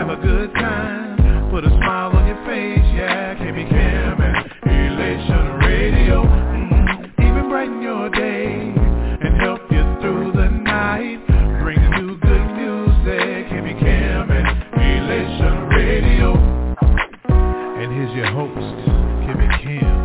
have a good time. Put a smile on your face, yeah. KB Cam and Elation Radio. Even brighten your day and help you through the night. Bring you good music. KB Cam and Elation Radio. And here's your host, KB Cam.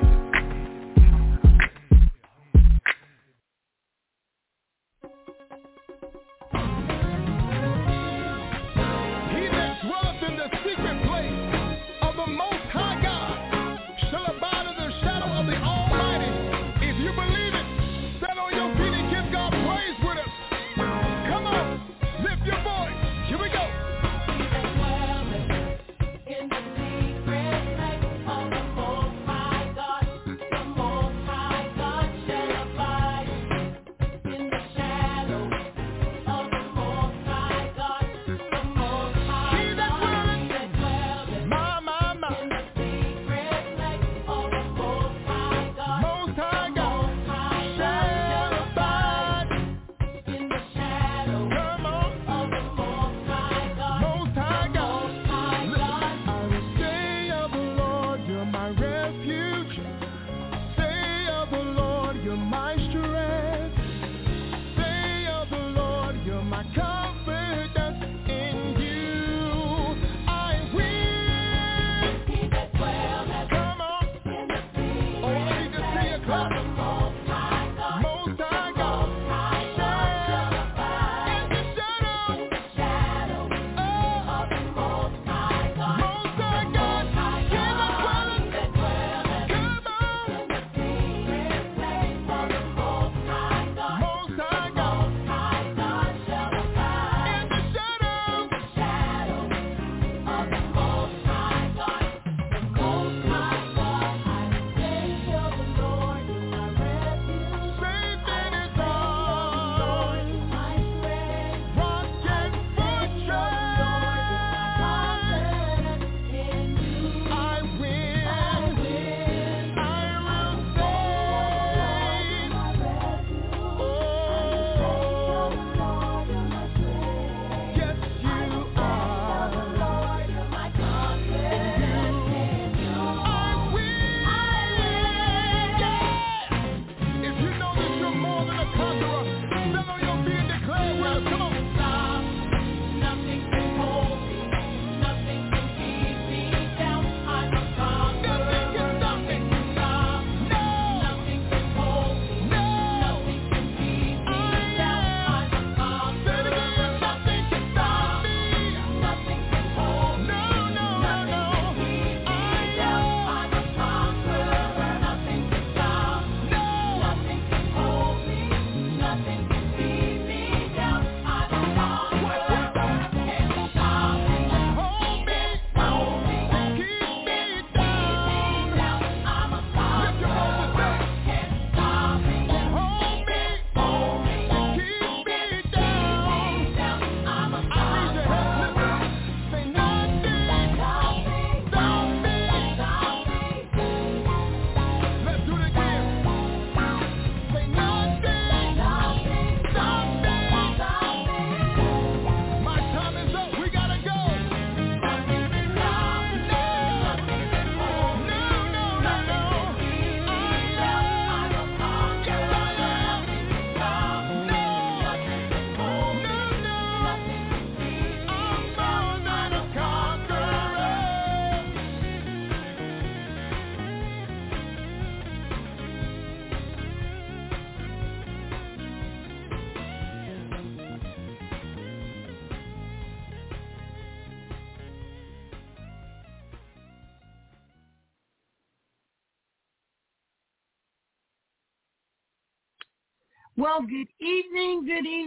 Well, good evening,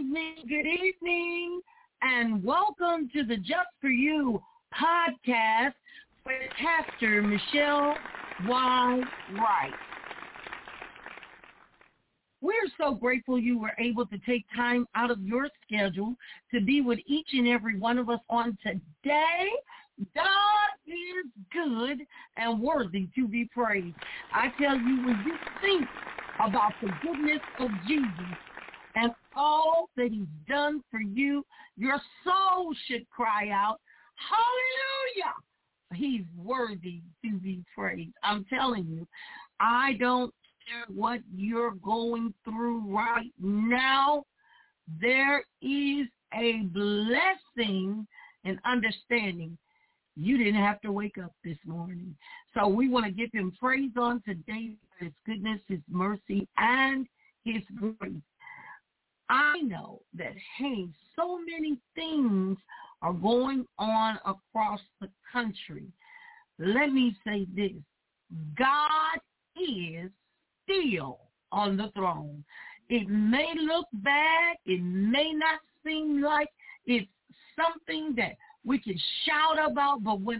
and welcome to the Just For You podcast with Pastor Michelle Y. Wright. We're so grateful you were able to take time out of your schedule to be with each and every one of us on today. God is good and worthy to be praised. I tell you, when you think about the goodness of Jesus and all that he's done for you, your soul should cry out, Hallelujah. He's worthy to be praised. I'm telling you, I don't care what you're going through right now. There is a blessing and understanding. You didn't have to wake up this morning. So we want to give him praise on today for his goodness, his mercy, and his grace. I know that, hey, so many things are going on across the country. Let me say this. God is still on the throne. It may look bad. It may not seem like it's something that we can shout about, but when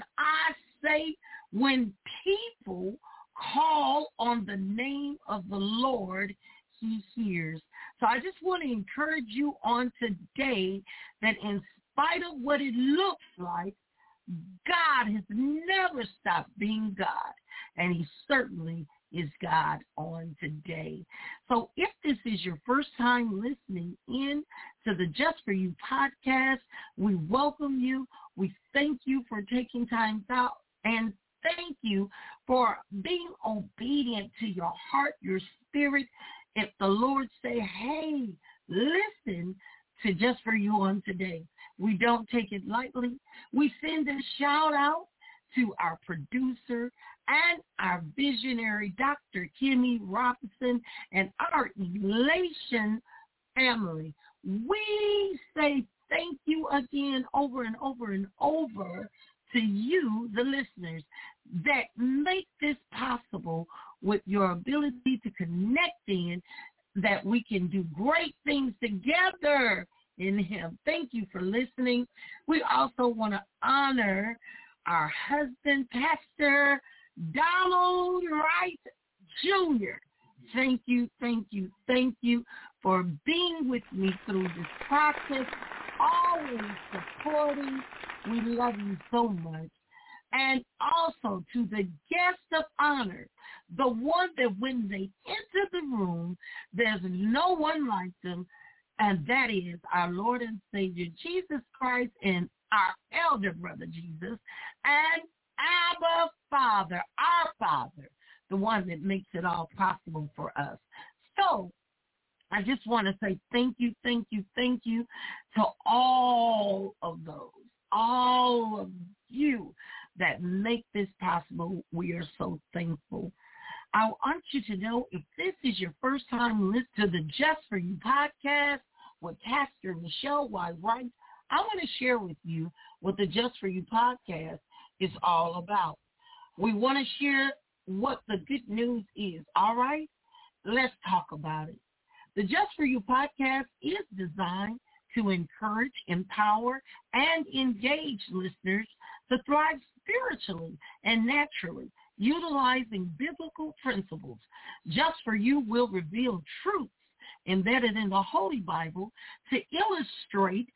people call on the name of the Lord, he hears. So I just want to encourage you on today that in spite of what it looks like, God has never stopped being God, and he certainly is God on today. So if this is your first time listening in to the Just For You podcast, we welcome you. We thank you for taking time out, and thank you for being obedient to your heart, your spirit. If the Lord say, hey, listen to Just For You on today, we don't take it lightly. We send a shout out to our producer and our visionary, Dr. Kimmy Robinson, and our Elation family. We say thank you again over and over and over to you, the listeners, that make this possible with your ability to connect in, that we can do great things together in him. Thank you for listening. We also want to honor our husband, Pastor Donald Wright Jr. Thank you for being with me through this process, always supporting. We love you so much. And also to the guest of honor, the one that when they enter the room, there's no one like them, and that is our Lord and Savior, Jesus Christ, and our elder brother, Jesus, and Abba Father, our Father, the one that makes it all possible for us. So I just want to say thank you to all of those, all of you that make this possible. We are so thankful. I want you to know, if this is your first time listening to the Just For You podcast with Pastor Michelle Y. Wright, I want to share with you what the Just For You podcast is all about. We want to share what the good news is, all right? Let's talk about it. The Just For You podcast is designed to encourage, empower, and engage listeners to thrive spiritually and naturally, utilizing biblical principles. Just For You will reveal truths embedded in the Holy Bible to illustrate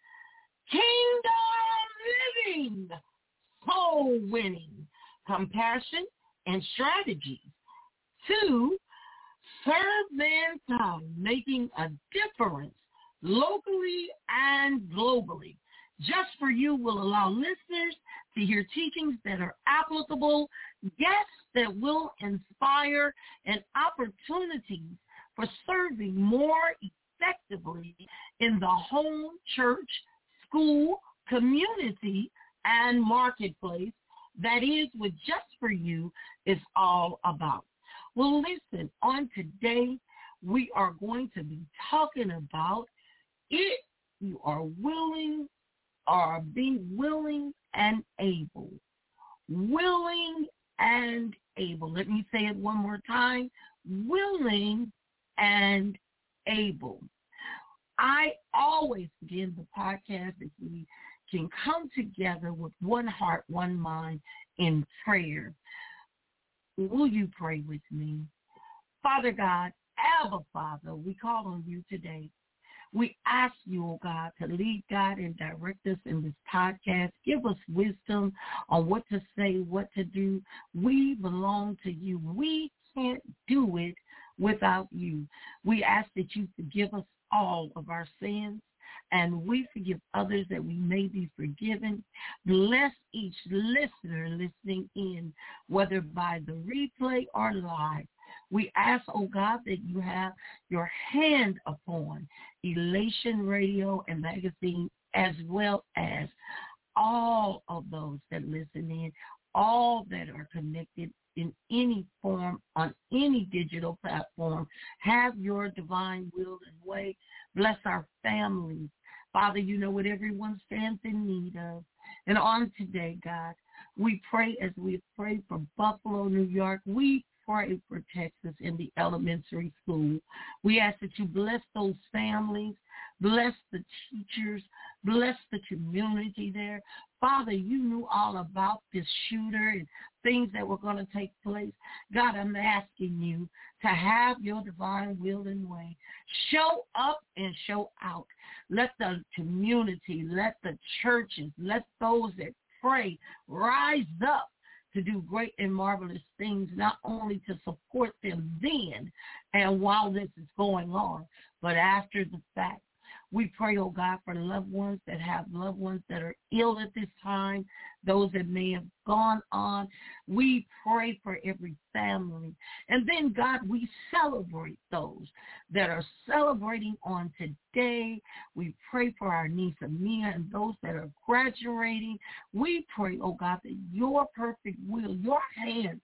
kingdom living, soul winning, compassion, and strategies to serve mankind, making a difference locally and globally. Just For You will allow listeners to hear teachings that are applicable, guests that will inspire, and opportunities for serving more effectively in the home, church, school, community, and marketplace. That is what Just For You is all about. Well, listen, on today, we are going to be talking about if you are willing or being willing and able. Willing and able. Let me say it one more time. Willing and able. I always begin the podcast if we can come together with one heart, one mind in prayer. Will you pray with me? Father God, Abba Father, we call on you today. We ask you, oh God, to lead, guide, and direct us in this podcast. Give us wisdom on what to say, what to do. We belong to you. We can't do it without you. We ask that you forgive us all of our sins and we forgive others that we may be forgiven. Bless each listener listening in, whether by the replay or live. We ask, oh God, that you have your hand upon Elation Radio and Magazine, as well as all of those that listen in, all that are connected in any form, on any digital platform. Have your divine will and way. Bless our families. Father, you know what everyone stands in need of. And on today, God, we pray as we pray for Buffalo, New York. We pray for Texas in the elementary school. We ask that you bless those families, bless the teachers, bless the community there. Father, you knew all about this shooter and things that were going to take place. God, I'm asking you to have your divine will and way. Show up and show out. Let the community, let the churches, let those that pray rise up to do great and marvelous things, not only to support them then and while this is going on, but after the fact. We pray, oh God, for loved ones that have loved ones that are ill at this time, those that may have gone on. We pray for every family. And then, God, we celebrate those that are celebrating on today. We pray for our niece Amia and those that are graduating. We pray, oh God, that your perfect will, your hand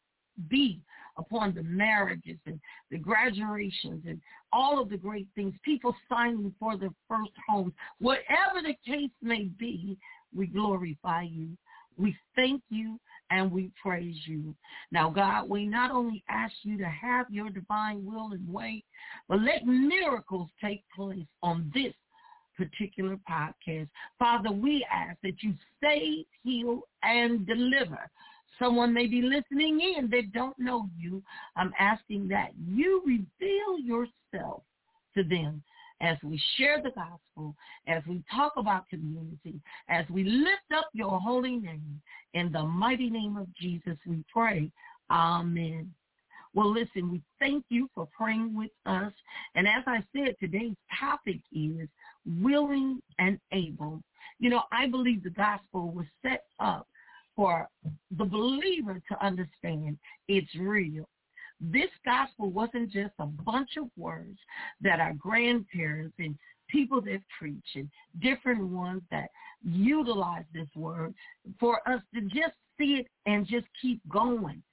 be upon the marriages and the graduations and all of the great things, people signing for their first homes. Whatever the case may be, we glorify you. We thank you and we praise you. Now, God, we not only ask you to have your divine will and way, but let miracles take place on this particular podcast. Father, we ask that you save, heal, and deliver. Someone may be listening in that don't know you. I'm asking that you reveal yourself to them as we share the gospel, as we talk about community, as we lift up your holy name. In the mighty name of Jesus, we pray. Amen. Well, listen, we thank you for praying with us. And as I said, today's topic is willing and able. You know, I believe the gospel was set up for the believer to understand it's real. This gospel wasn't just a bunch of words that our grandparents and people that preach and different ones that utilize this word for us to just see it and just keep going.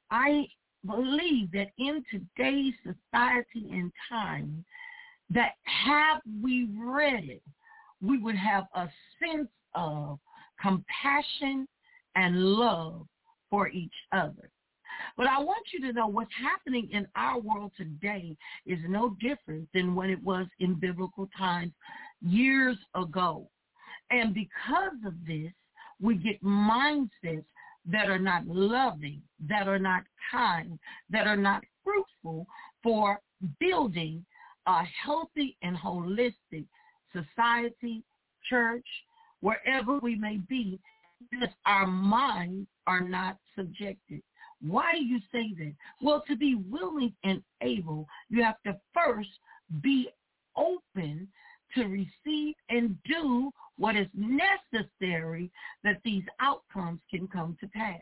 I believe that in today's society and time, that have we read it, we would have a sense of compassion and love for each other. But I want you to know what's happening in our world today is no different than when it was in biblical times years ago. And because of this, we get mindsets that are not loving, that are not kind, that are not fruitful for building a healthy and holistic society, church, wherever we may be, because our minds are not subjected. Why do you say that? Well, to be willing and able, you have to first be open to receive and do what is necessary that these outcomes can come to pass.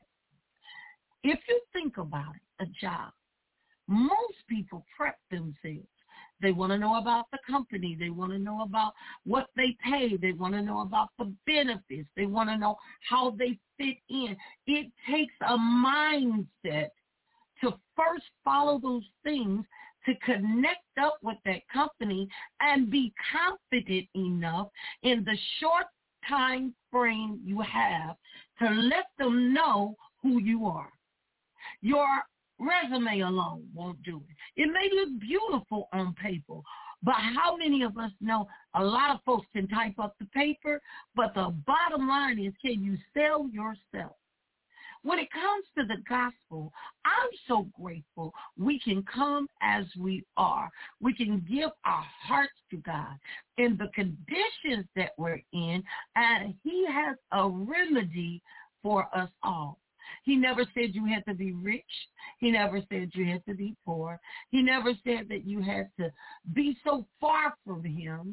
If you think about it, a job, most people prep themselves. They want to know about the company. They want to know about what they pay. They want to know about the benefits. They want to know how they fit in. It takes a mindset to first follow those things, to connect up with that company and be confident enough in the short time frame you have to let them know who you are. Your resume alone won't do it. It may look beautiful on paper, but how many of us know a lot of folks can type up the paper, but the bottom line is, can you sell yourself? When it comes to the gospel, I'm so grateful we can come as we are. We can give our hearts to God in the conditions that we're in, and he has a remedy for us all. He never said you had to be rich. He never said you had to be poor. He never said that you had to be so far from him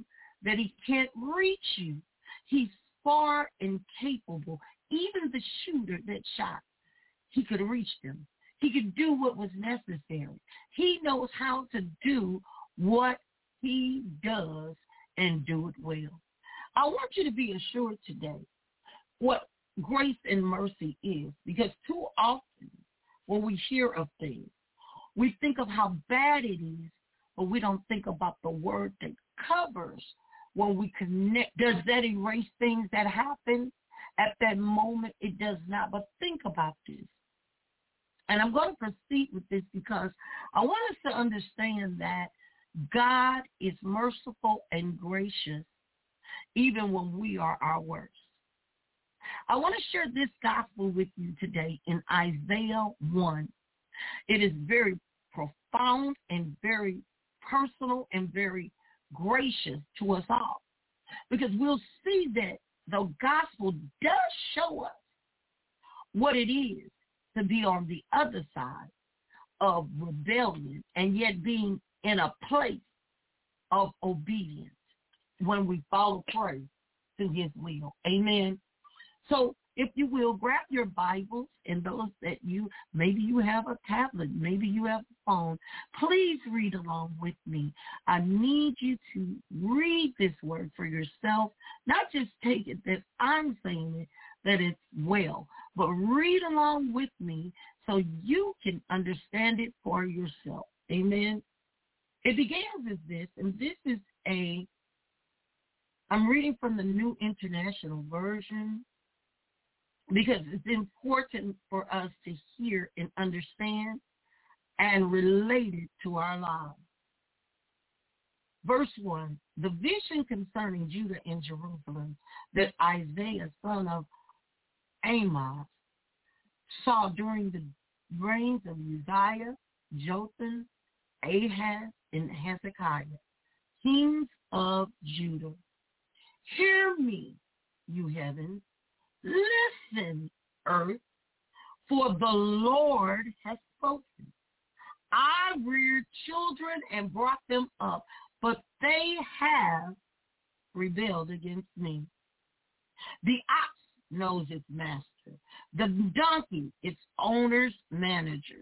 that he can't reach you. He's far and capable. Even the shooter that shot, he could reach them. He could do what was necessary. He knows how to do what he does and do it well. I want you to be assured today what grace and mercy is, because too often when we hear of things, we think of how bad it is, but we don't think about the word that covers when we connect. Does that erase things that happen at that moment? It does not. But think about this. And I'm going to proceed with this because I want us to understand that God is merciful and gracious even when we are our worst. I want to share this gospel with you today in Isaiah 1. It is very profound and very personal and very gracious to us all, because we'll see that the gospel does show us what it is to be on the other side of rebellion and yet being in a place of obedience when we follow praise to his will. Amen. So if you will, grab your Bibles, and those that maybe you have a tablet, maybe you have a phone, please read along with me. I need you to read this word for yourself, not just take it that I'm saying it, that it's well, but read along with me so you can understand it for yourself. Amen. It begins as this, and this is I'm reading from the New International Version, because it's important for us to hear and understand and relate it to our lives. Verse 1, the vision concerning Judah and Jerusalem that Isaiah, son of Amos, saw during the reigns of Uzziah, Jotham, Ahaz, and Hezekiah, kings of Judah. Hear me, you heavens. Listen, earth, for the Lord has spoken. I reared children and brought them up, but they have rebelled against me. The ox knows its master, the donkey its owner's manger,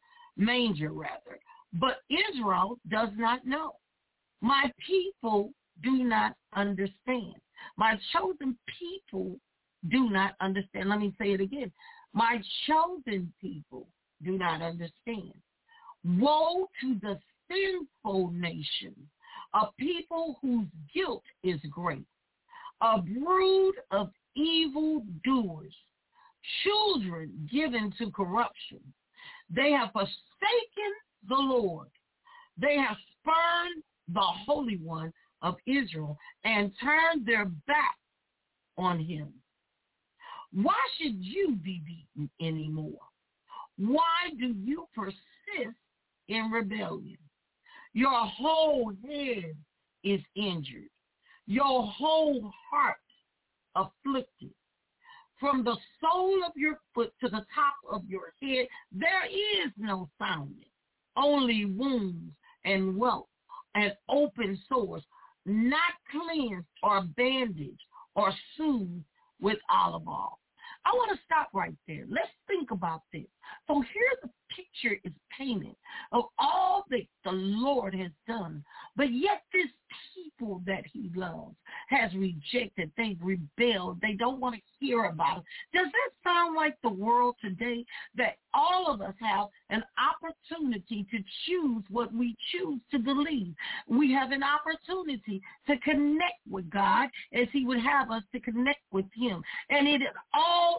but Israel does not know. My people do not understand. My chosen people do not understand. Let me say it again. My chosen people do not understand. Woe to the sinful nation, a people whose guilt is great, a brood of evil doers, children given to corruption. They have forsaken the Lord. They have spurned the Holy One of Israel and turned their back on him. Why should you be beaten anymore? Why do you persist in rebellion? Your whole head is injured, your whole heart afflicted. From the sole of your foot to the top of your head, there is no sounding, only wounds and welts and open sores, not cleansed or bandaged or soothed with olive oil. I want to stop right there. Let's think about this. So here the picture is painted of all that the Lord has done, but yet this people that he loves has rejected. They've rebelled. They don't want to hear about it. Does that sound like the world today, that all of us have an opportunity to choose what we choose to believe? We have an opportunity to connect with God as he would have us to connect with him. And it's all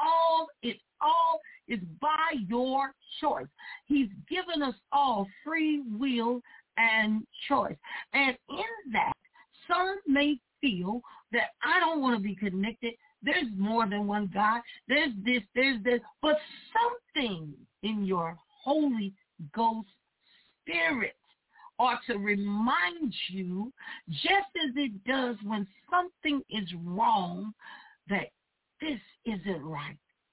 is by your choice. He's given us all free will and choice. And in that, some may feel that I don't want to be connected. There's more than one God. There's this. But something in your Holy Ghost spirit ought to remind you, just as it does when something is wrong, that this isn't right.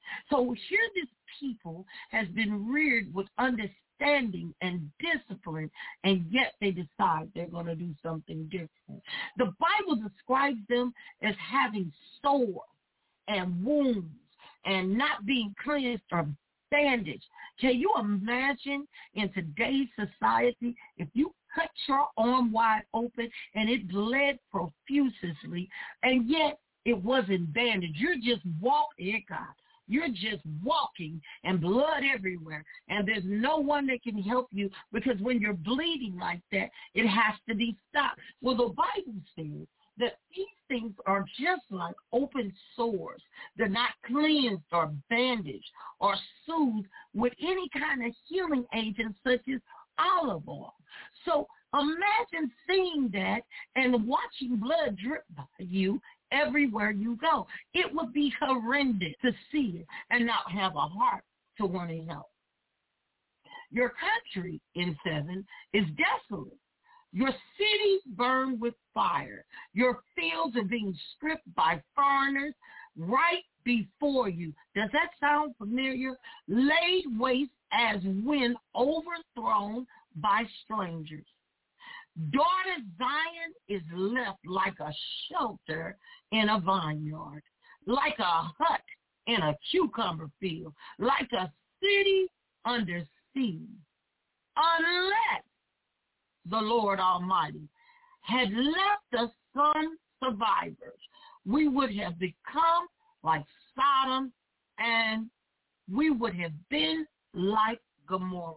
So here this people has been reared with understanding and discipline, and yet they decide they're going to do something different. The Bible describes them as having sores and wounds and not being cleansed or bandaged. Can you imagine in today's society if you cut your arm wide open and it bled profusely and yet it wasn't bandaged? You're just walking, God. You're just walking and blood everywhere, and there's no one that can help you, because when you're bleeding like that, it has to be stopped. Well, the Bible says that these things are just like open sores. They're not cleansed or bandaged or soothed with any kind of healing agent such as olive oil. So imagine seeing that and watching blood drip by you everywhere you go. It would be horrendous to see it and not have a heart to want to help. Your country, in 7, is desolate. Your cities burn with fire. Your fields are being stripped by foreigners right before you. Does that sound familiar? Laid waste as when overthrown by strangers. Daughter Zion is left like a shelter in a vineyard, like a hut in a cucumber field, like a city under siege. Unless the Lord Almighty had left us some survivors, we would have become like Sodom, and we would have been like Gomorrah.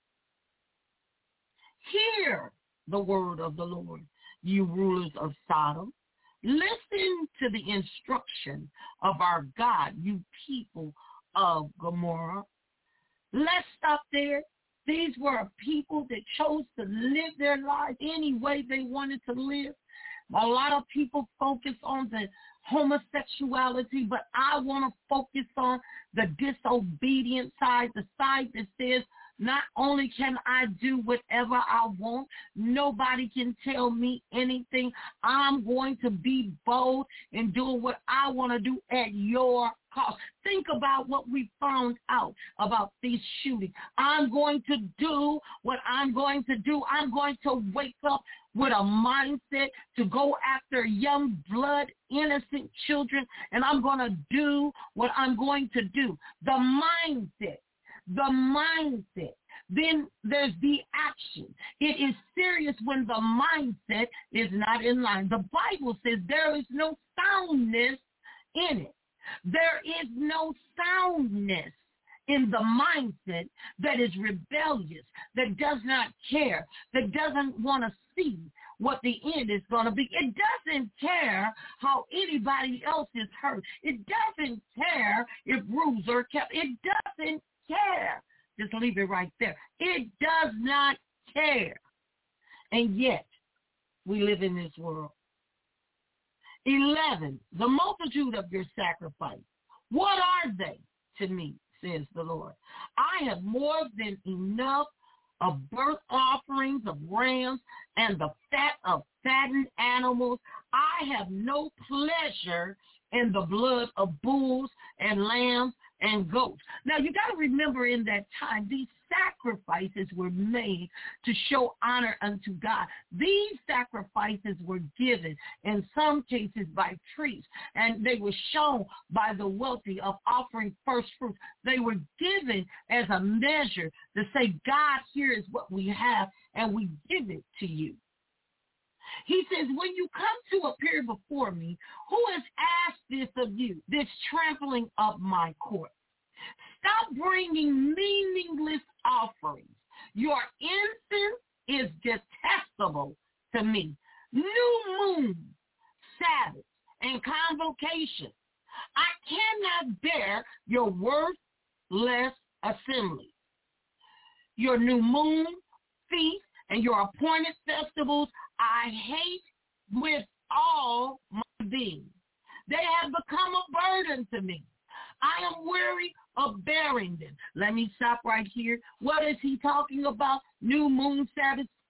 Hear the word of the Lord, you rulers of Sodom. Listen to the instruction of our God, you people of Gomorrah. Let's stop there. These were people that chose to live their life any way they wanted to live. A lot of people focus on the homosexuality, but I want to focus on the disobedient side, the side that says, not only can I do whatever I want, nobody can tell me anything. I'm going to be bold in doing what I want to do at your cost. Think about what we found out about these shootings. I'm going to do what I'm going to do. I'm going to wake up with a mindset to go after young blood, innocent children, and I'm going to do what I'm going to do. The mindset. Then there's the action. It is serious when the mindset is not in line. The Bible says there is no soundness in it. There is no soundness in the mindset that is rebellious, that does not care, that doesn't want to see what the end is going to be. It doesn't care how anybody else is hurt. It doesn't care if rules are kept. It doesn't care. Just leave it right there. It does not care. And yet, we live in this world. 11, the multitude of your sacrifice. What are they to me, says the Lord? I have more than enough of burnt offerings of rams and the fat of fattened animals. I have no pleasure in the blood of bulls and lambs and goats. Now, you got to remember, in that time, these sacrifices were made to show honor unto God. These sacrifices were given, in some cases, by priests, and they were shown by the wealthy of offering first fruits. They were given as a measure to say, God, here is what we have, and we give it to you. He says, when you come to appear before me, who has asked this of you, this trampling of my court? Stop bringing meaningless offerings. Your incense is detestable to me. New moon, Sabbath, and convocation. I cannot bear your worthless assembly. Your new moon, feast, and your appointed festivals, I hate with all my being. They have become a burden to me. I am weary of bearing them. Let me stop right here. What is he talking about? New moon, Sabbath,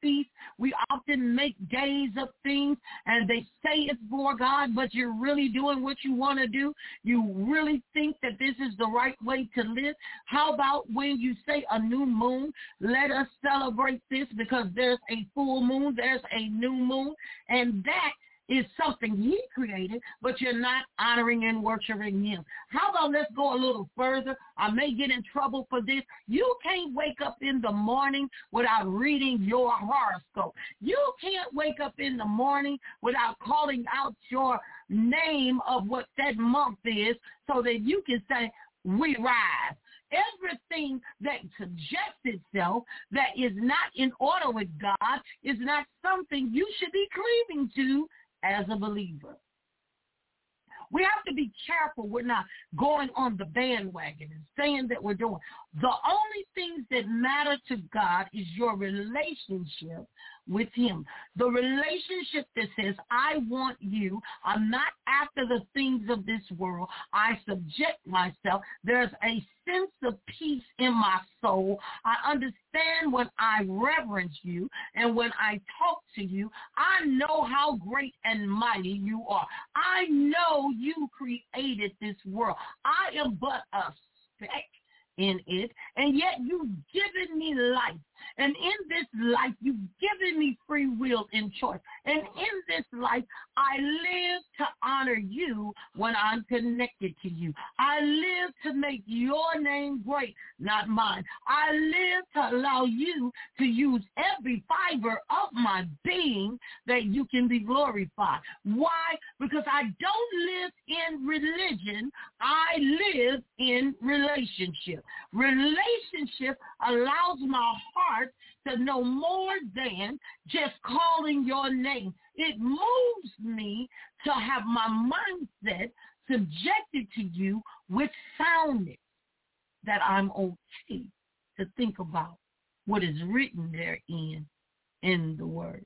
feasts. We often make days of things, and they say it's for God, but you're really doing what you want to do. You really think that this is the right way to live. How about when you say a new moon? Let us celebrate this because there's a full moon, there's a new moon, and that is something he created, but you're not honoring and worshiping him. How about let's go a little further? I may get in trouble for this. You can't wake up in the morning without reading your horoscope. You can't wake up in the morning without calling out your name of what that month is so that you can say, we rise. Everything that suggests itself that is not in order with God is not something you should be cleaving to as a believer. We have to be careful we're not going on the bandwagon and saying that we're doing. The only things that matter to God is your relationship with him. The relationship that says, I want you. I'm not after the things of this world. I subject myself. There's a sense of peace in my soul. I understand when I reverence you and when I talk to you, I know how great and mighty you are. I know you created this world. I am but a speck in it, and yet you've given me life. And in this life, you've given me free will and choice. And in this life, I live to honor you when I'm connected to you. I live to make your name great, not mine. I live to allow you to use every fiber of my being that you can be glorified. Why? Because I don't live in religion. I live in relationship. Relationship allows my heart to know more than just calling your name. It moves me to have my mindset subjected to you with soundness, that I'm okay to think about what is written therein in the word.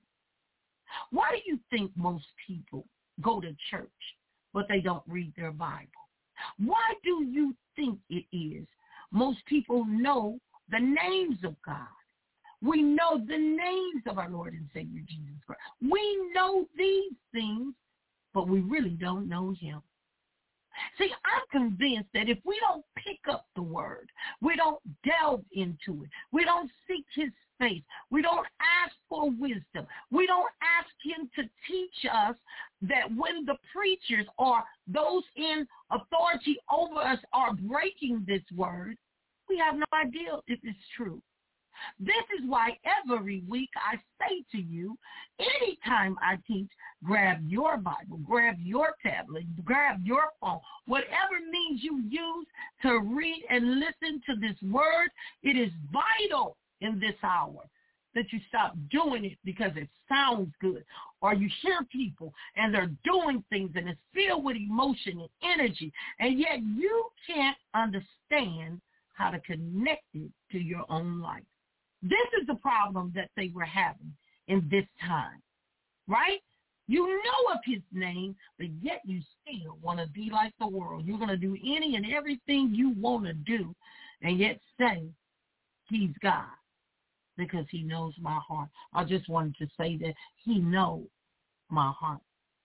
Why do you think most people go to church, but they don't read their Bible? Why do you think it is most people know the names of God? We know the names of our Lord and Savior Jesus Christ. We know these things, but we really don't know him. See, I'm convinced that if we don't pick up the word, we don't delve into it, we don't seek his face, we don't ask for wisdom, we don't ask him to teach us that when the preachers or those in authority over us are breaking this word, we have no idea if it's true. This is why every week I say to you, anytime I teach, grab your Bible, grab your tablet, grab your phone, whatever means you use to read and listen to this word. It is vital in this hour that you stop doing it because it sounds good, or you hear people and they're doing things and it's filled with emotion and energy, and yet you can't understand how to connect it to your own life. This is the problem that they were having in this time, right? You know of his name, but yet you still want to be like the world. You're going to do any and everything you want to do, and yet say he's God because he knows my heart. I just wanted to say that he knows my heart.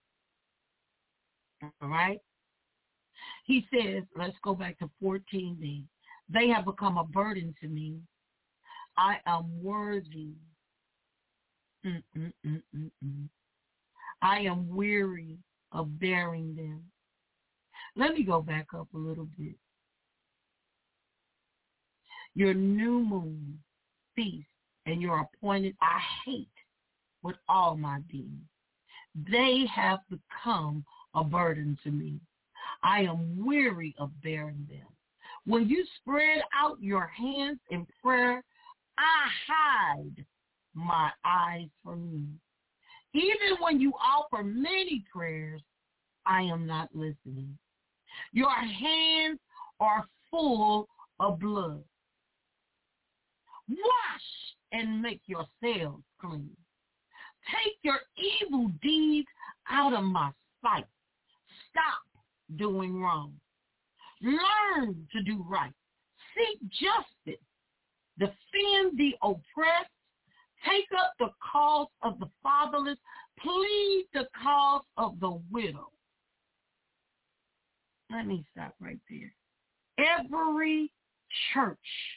All right? He says, let's go back to 14b. They have become a burden to me. I am worthy. I am weary of bearing them. Let me go back up a little bit. Your new moon feast and your appointed, I hate with all my being. They have become a burden to me. I am weary of bearing them. When you spread out your hands in prayer, I hide my eyes from you. Even when you offer many prayers, I am not listening. Your hands are full of blood. Wash and make yourselves clean. Take your evil deeds out of my sight. Stop doing wrong. Learn to do right. Seek justice. Defend the oppressed. Take up the cause of the fatherless. Plead the cause of the widow. Let me stop right there. Every church,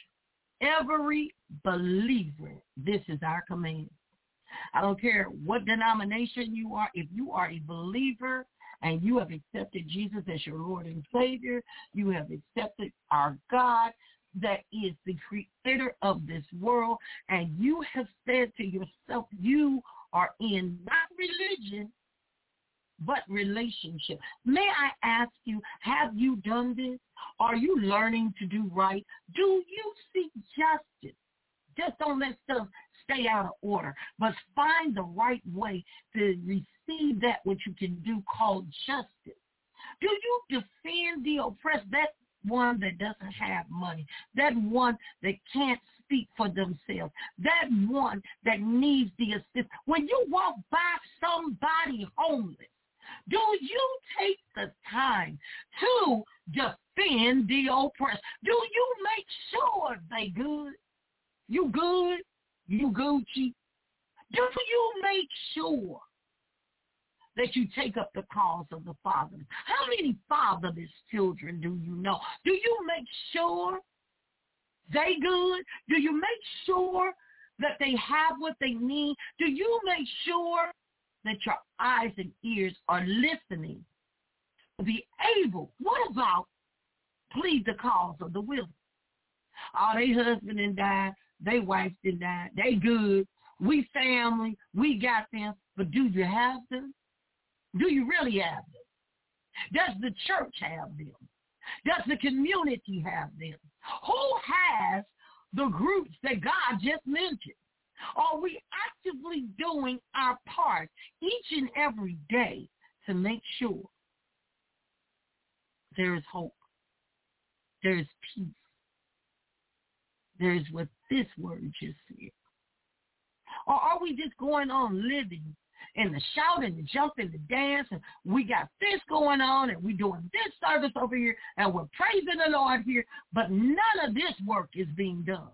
every believer, this is our command. I don't care what denomination you are. If you are a believer and you have accepted Jesus as your Lord and Savior, you have accepted our God that is the creator of this world, and you have said to yourself, you are in not religion, but relationship. May I ask you, have you done this? Are you learning to do right? Do you seek justice? Just don't let stuff stay out of order, but find the right way to receive that which you can do called justice. Do you defend the oppressed, that one that doesn't have money, that one that can't speak for themselves, that one that needs the assistance? When you walk by somebody homeless, do you take the time to defend the oppressed? Do you make sure they good? You good? You Gucci? Do you make sure that you take up the cause of the fatherless? How many fatherless children do you know? Do you make sure they good? Do you make sure that they have what they need? Do you make sure that your eyes and ears are listening to be able? What about plead the cause of the widow? Oh, they husband and died. They wife did die. They good. We family. We got them. But do you have them? Do you really have them? Does the church have them? Does the community have them? Who has the groups that God just mentioned? Are we actively doing our part each and every day to make sure there is hope, there is peace, there is what this word just said? Or are we just going on living and the shouting, the jumping, the dance, and we got this going on, and we're doing this service over here, and we're praising the Lord here, but none of this work is being done?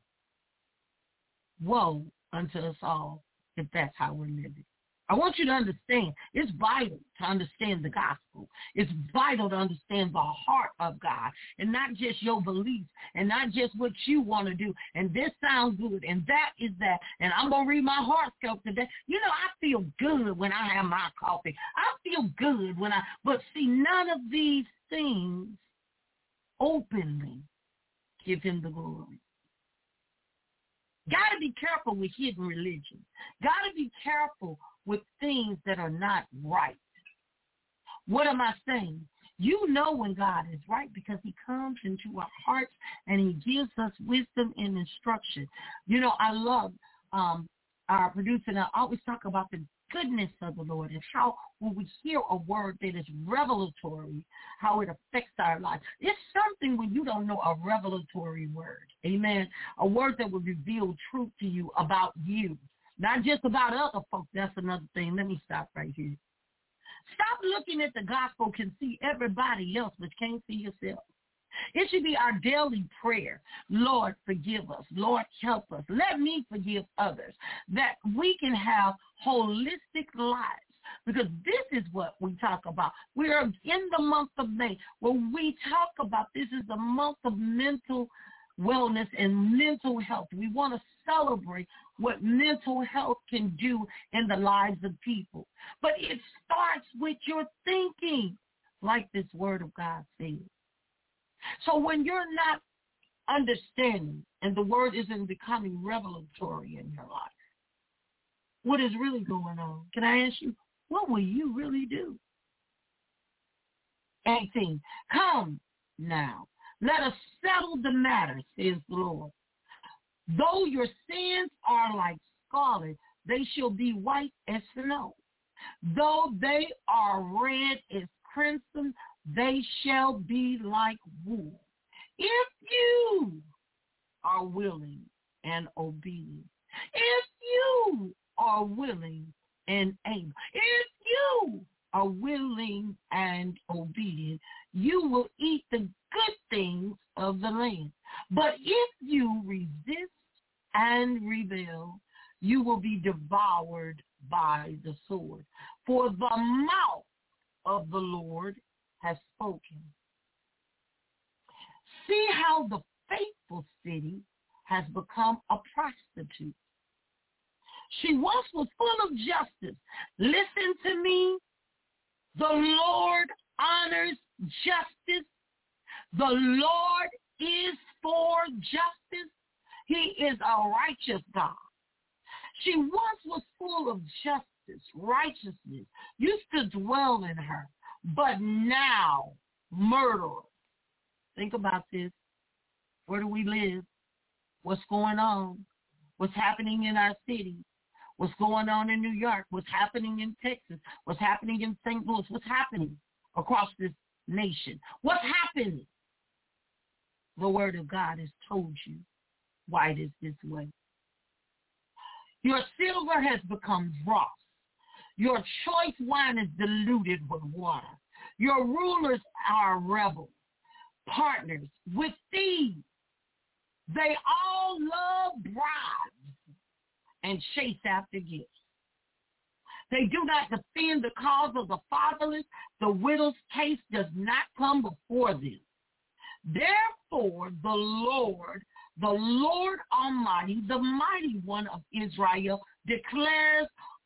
Woe unto us all if that's how we're living. I want you to understand, it's vital to understand the gospel. It's vital to understand the heart of God, and not just your beliefs, and not just what you want to do. And this sounds good, and that is that. And I'm going to read my horoscope today. You know, I feel good when I have my coffee. I feel good when but see, none of these things openly give him the glory. Got to be careful with hidden religion. Got to be careful with things that are not right. What am I saying? You know when God is right because he comes into our hearts and he gives us wisdom and instruction. You know, I love our producer, and I always talk about the goodness of the Lord and how when we hear a word that is revelatory, how it affects our life. It's something when you don't know a revelatory word. Amen. A word that will reveal truth to you about you. Not just about other folks. That's another thing. Let me stop right here. Stop looking at the gospel can see everybody else, but can't see yourself. It should be our daily prayer. Lord, forgive us. Lord, help us. Let me forgive others. That we can have holistic lives. Because this is what we talk about. We are in the month of May where we talk about this is the month of mental wellness and mental health. We want to celebrate what mental health can do in the lives of people. But it starts with your thinking, like this word of God says. So when you're not understanding and the word isn't becoming revelatory in your life, what is really going on? Can I ask you, what will you really do? 18, come now. Let us settle the matter, says the Lord. Though your sins are like scarlet, they shall be white as snow. Though they are red as crimson, they shall be like wool. If you are willing and obedient, if you are willing and able, if you are willing and obedient, you will eat the good things of the land. But if you resist and rebel, you will be devoured by the sword. For the mouth of the Lord has spoken. See how the faithful city has become a prostitute. She once was full of justice. Listen to me. The Lord honors justice. The Lord is for justice. He is a righteous God. She once was full of justice, righteousness, used to dwell in her, but now murderers. Think about this. Where do we live? What's going on? What's happening in our city? What's going on in New York? What's happening in Texas? What's happening in St. Louis? What's happening across this nation? What's happening? The word of God has told you why it is this way. Your silver has become dross. Your choice wine is diluted with water. Your rulers are rebels, partners with thieves. They all love bribes and chase after gifts. They do not defend the cause of the fatherless. The widow's case does not come before them. Therefore, the Lord Almighty, the mighty one of Israel, declares,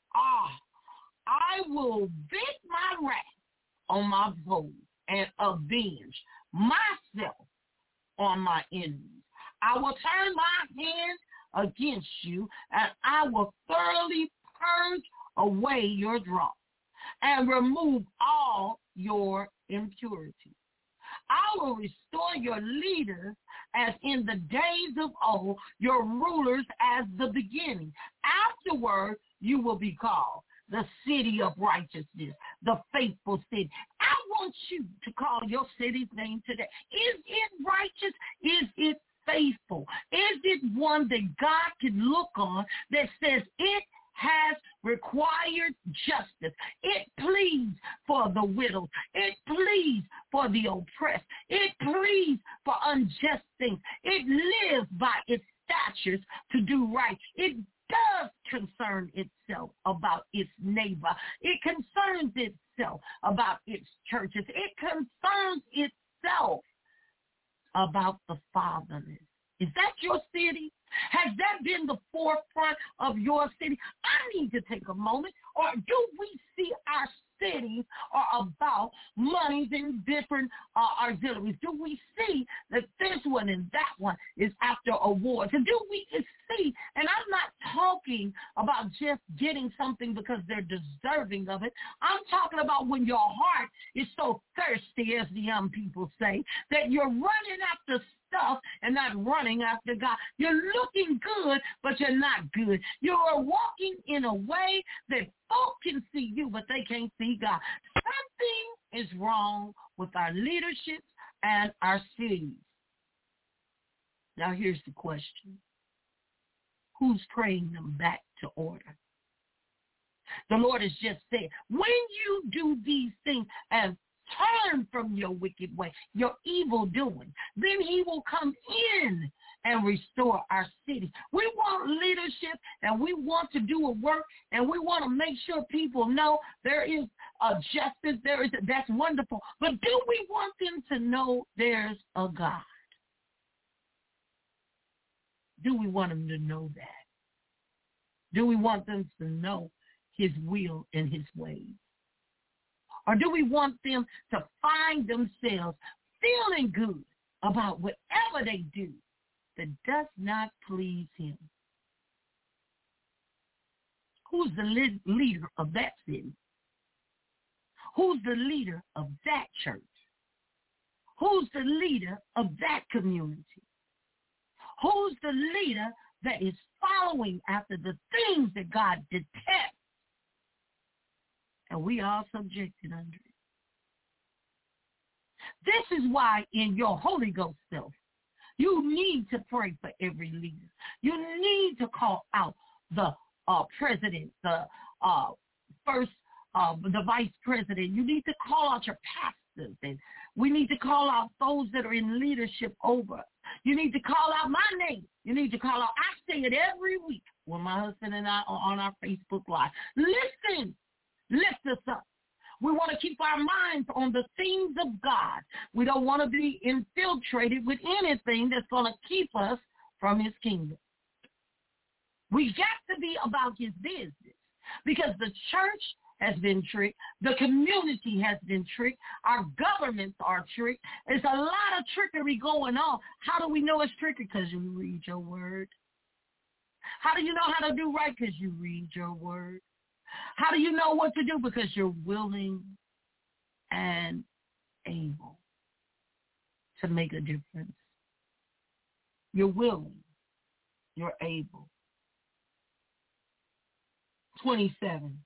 I will vent my wrath on my foes and avenge myself on my enemies. I will turn my hand against you, and I will thoroughly purge away your dross and remove all your impurity. I will restore your leaders as in the days of old, your rulers as the beginning. Afterward, you will be called the city of righteousness, the faithful city. I want you to call your city's name today. Is it righteous? Is it faithful? Is it one that God can look on that says it has required justice? It pleads for the widows. It pleads for the oppressed. It pleads for unjust things. It lives by its statutes to do right. It does concern itself about its neighbor. It concerns itself about its churches. It concerns itself about the fatherless. Is that your city? Has that been the forefront of your city? I need to take a moment. Or do we see our cities are about monies and different auxiliaries? Do we see that this one and that one is after awards? And do we see, and I'm not talking about just getting something because they're deserving of it. I'm talking about when your heart is so thirsty, as the young people say, that you're running after stuff and not running after God. You're looking good, but you're not good. You are walking in a way that folk can see you, but they can't see God. Something is wrong with our leaderships and our cities. Now here's the question. Who's praying them back to order? The Lord has just said, when you do these things and turn from your wicked way, your evil doing, then he will come in and restore our cities. We want leadership, and we want to do a work, and we want to make sure people know there is a justice. That's wonderful. But do we want them to know there's a God? Do we want them to know that? Do we want them to know his will and his ways? Or do we want them to find themselves feeling good about whatever they do that does not please him? Who's the leader of that city? Who's the leader of that church? Who's the leader of that community? Who's the leader that is following after the things that God detests? And we are subjected under it. This is why in your Holy Ghost self, you need to pray for every leader. You need to call out the president, the vice president. You need to call out your pastor. pastors, and we need to call out those that are in leadership over us. You need to call out my name. You need to call out. I say it every week when my husband and I are on our Facebook Live. Listen, lift us up. We want to keep our minds on the things of God. We don't want to be infiltrated with anything that's going to keep us from his kingdom. We got to be about his business because the church has been tricked. The community has been tricked. Our governments are tricked. There's a lot of trickery going on. How do we know it's tricky? Because you read your word. How do you know how to do right? Because you read your word. How do you know what to do? Because you're willing and able to make a difference. You're willing. You're able. 27.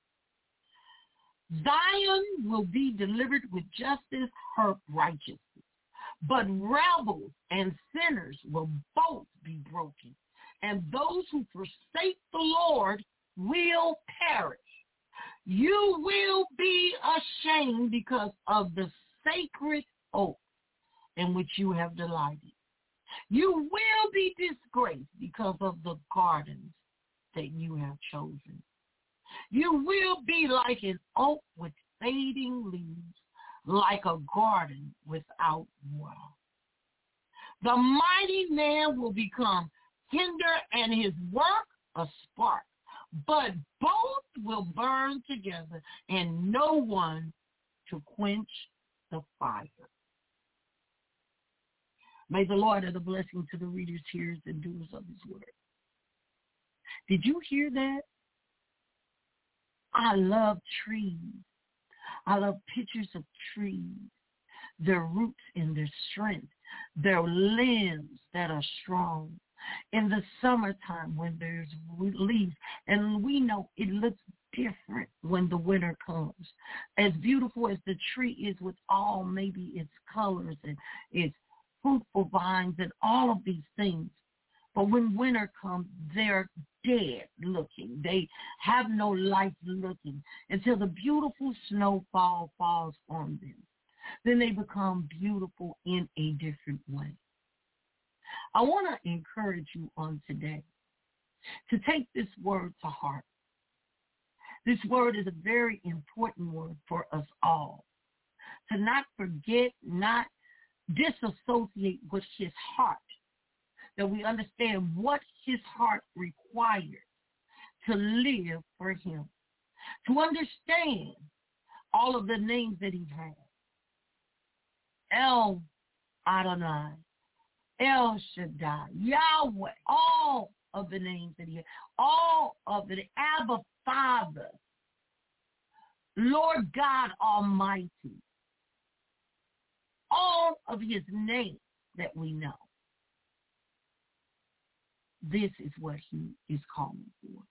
Zion will be delivered with justice, her righteousness, but rebels and sinners will both be broken, and those who forsake the Lord will perish. You will be ashamed because of the sacred oath in which you have delighted. You will be disgraced because of the gardens that you have chosen. You will be like an oak with fading leaves, like a garden without water. The mighty man will become hinder and his work a spark, but both will burn together and no one to quench the fire. May the Lord add a blessing to the readers, hearers, and doers of his word. Did you hear that? I love trees. I love pictures of trees, their roots and their strength, their limbs that are strong. In the summertime when there's leaves, and we know it looks different when the winter comes. As beautiful as the tree is with all maybe its colors and its fruitful vines and all of these things, but when winter comes, they're dead looking. They have no life looking until the beautiful snowfall falls on them. Then they become beautiful in a different way. I want to encourage you on today to take this word to heart. This word is a very important word for us all. To not forget, not disassociate with his heart. That we understand what his heart requires to live for him. To understand all of the names that he has. El Adonai, El Shaddai, Yahweh, all of the names that he has. All of the Abba Father, Lord God Almighty. All of his names that we know. This is what he is calling for.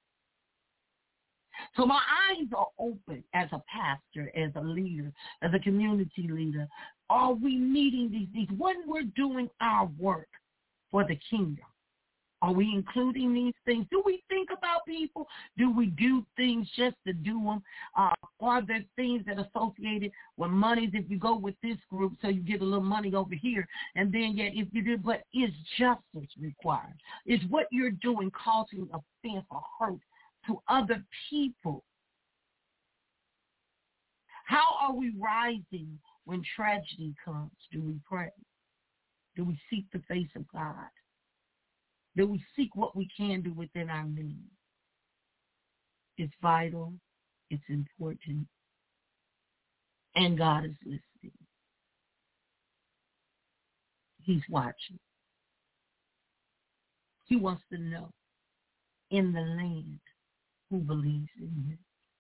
So my eyes are open as a pastor, as a leader, as a community leader. Are we meeting these needs? When we're doing our work for the kingdom, are we including these things? Do we think about people? Do we do things just to do them? Are there things that are associated with monies if you go with this group so you get a little money over here? And then yet if you do, but is justice required? Is what you're doing causing offense or hurt to other people? How are we rising when tragedy comes? Do we pray? Do we seek the face of God? Do we seek what we can do within our means? It's vital. It's important. And God is listening. He's watching. He wants to know in the land who believes in him.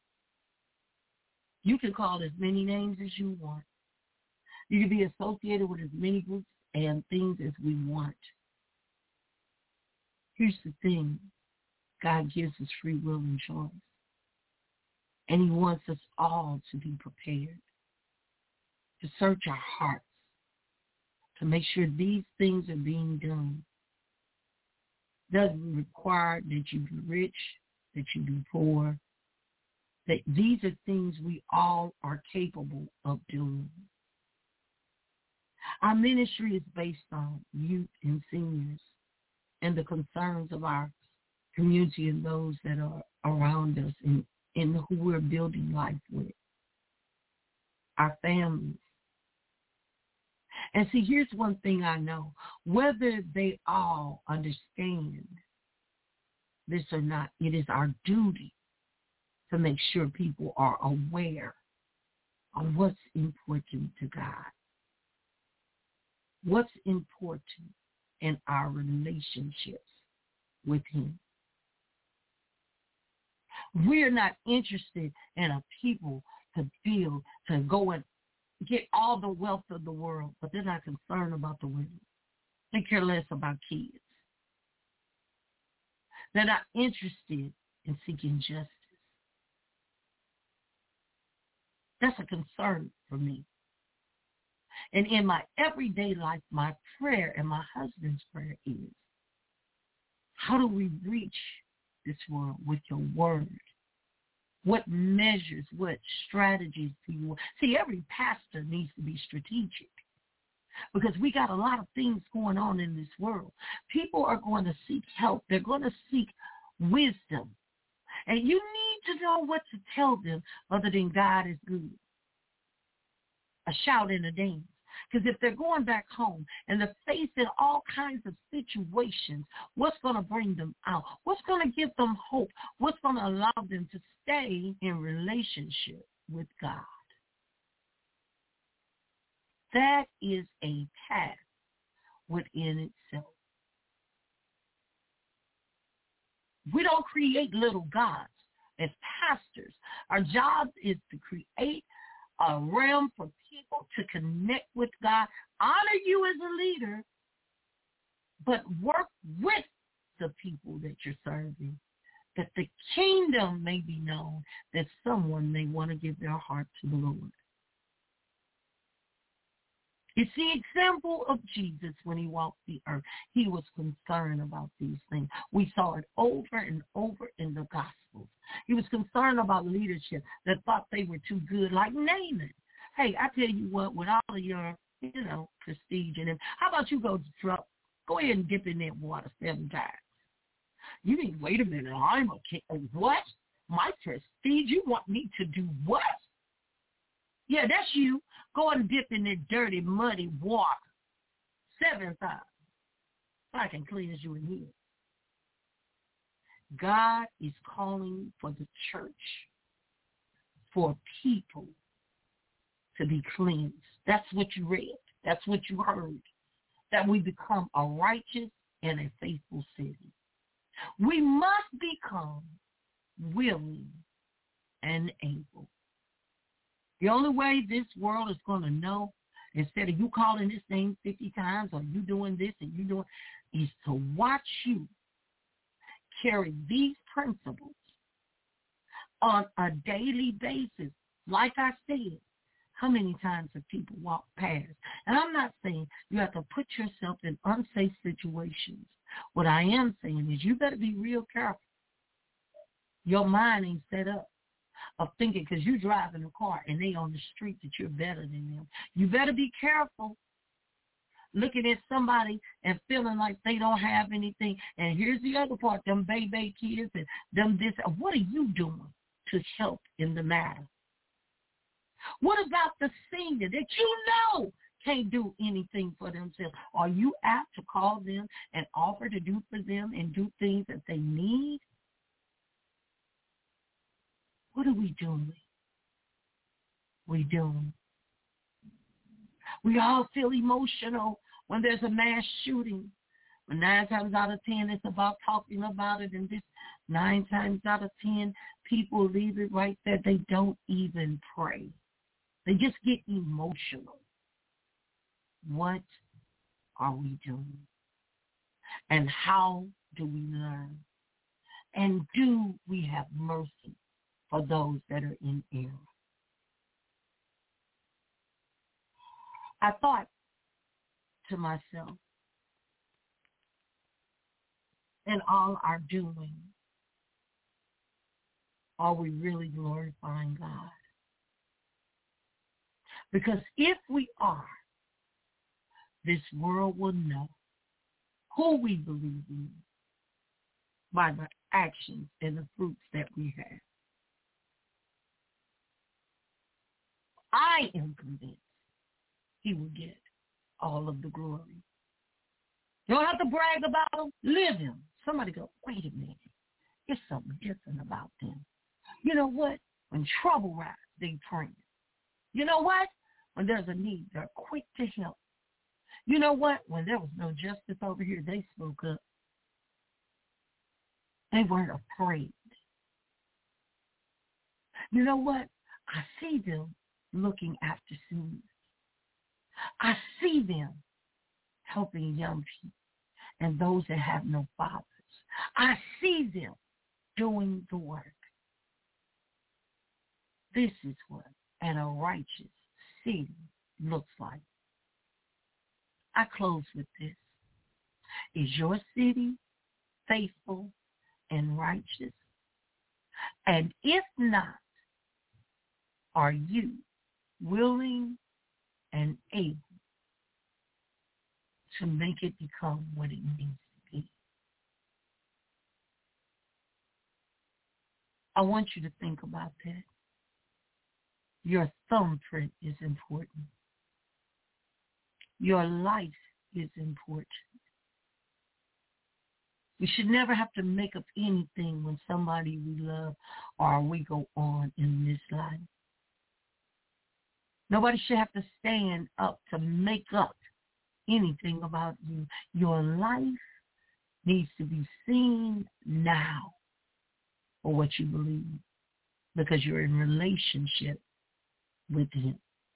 You can call as many names as you want. You can be associated with as many groups and things as we want. Here's the thing. God gives us free will and choice. And he wants us all to be prepared, to search our hearts, to make sure these things are being done. Doesn't require that you be rich, that you be poor, that these are things we all are capable of doing. Our ministry is based on youth and seniors and the concerns of our community and those that are around us and who we're building life with, our families. And see, here's one thing I know. Whether they all understand this or not, it is our duty to make sure people are aware of what's important to God, what's important in our relationships with him. We're not interested in a people to build, to go and get all the wealth of the world, but they're not concerned about the women. They care less about kids. They're not interested in seeking justice. That's a concern for me. And in my everyday life, my prayer and my husband's prayer is, how do we reach this world with your word? What measures, what strategies do you want? See, every pastor needs to be strategic because we got a lot of things going on in this world. People are going to seek help. They're going to seek wisdom. And you need to know what to tell them other than God is good. A shout and a dance. Because if they're going back home and they're facing all kinds of situations, what's going to bring them out? What's going to give them hope? What's going to allow them to stay in relationship with God? That is a path within itself. We don't create little gods. As pastors, our job is to create a realm for people to connect with God, honor you as a leader, but work with the people that you're serving, that the kingdom may be known, that someone may want to give their heart to the Lord. It's the example of Jesus when he walked the earth. He was concerned about these things. We saw it over and over in the Gospels. He was concerned about leadership that thought they were too good, like Naaman. Hey, I tell you what, with all of your, prestige in him, how about you go ahead and dip in that water 7 times. You mean, wait a minute, I'm a king. What? My prestige? You want me to do what? Yeah, that's you. Go and dip in that dirty, muddy water 7 times so I can cleanse you in here. God is calling for the church, for people to be cleansed. That's what you read. That's what you heard. That we become a righteous and a faithful city. We must become willing and able. The only way this world is going to know, instead of you calling this name 50 times or you doing this and you doing, is to watch you carry these principles on a daily basis. Like I said, how many times have people walked past? And I'm not saying you have to put yourself in unsafe situations. What I am saying is you better be real careful. Your mind ain't set up of thinking because you driving a car and they on the street that you're better than them. You better be careful looking at somebody and feeling like they don't have anything. And here's the other part, them baby kids and them this. What are you doing to help in the matter? What about the senior that you know can't do anything for themselves? Are you apt to call them and offer to do for them and do things that they need? What are we doing? We all feel emotional when there's a mass shooting. But 9 times out of 10, it's about talking about it. And this 9 times out of 10, people leave it right there. They don't even pray. They just get emotional. What are we doing? And how do we learn? And do we have mercy for those that are in error? I thought to myself, in all our doing, are we really glorifying God? Because if we are, this world will know who we believe in by the actions and the fruits that we have. I am convinced he will get all of the glory. You don't have to brag about them. Live him. Somebody go, wait a minute. There's something different about them. You know what? When trouble rises, they pray. You know what? When there's a need, they're quick to help. You know what? When there was no justice over here, they spoke up. They weren't afraid. You know what? I see them looking after seniors. I see them helping young people and those that have no fathers. I see them doing the work. This is what a righteous city looks like. I close with this. Is your city faithful and righteous? And if not, are you willing and able to make it become what it needs to be? I want you to think about that. Your thumbprint is important. Your life is important. We should never have to make up anything when somebody we love or we go on in this life. Nobody should have to stand up to make up anything about you. Your life needs to be seen now for what you believe because you're in relationship with him.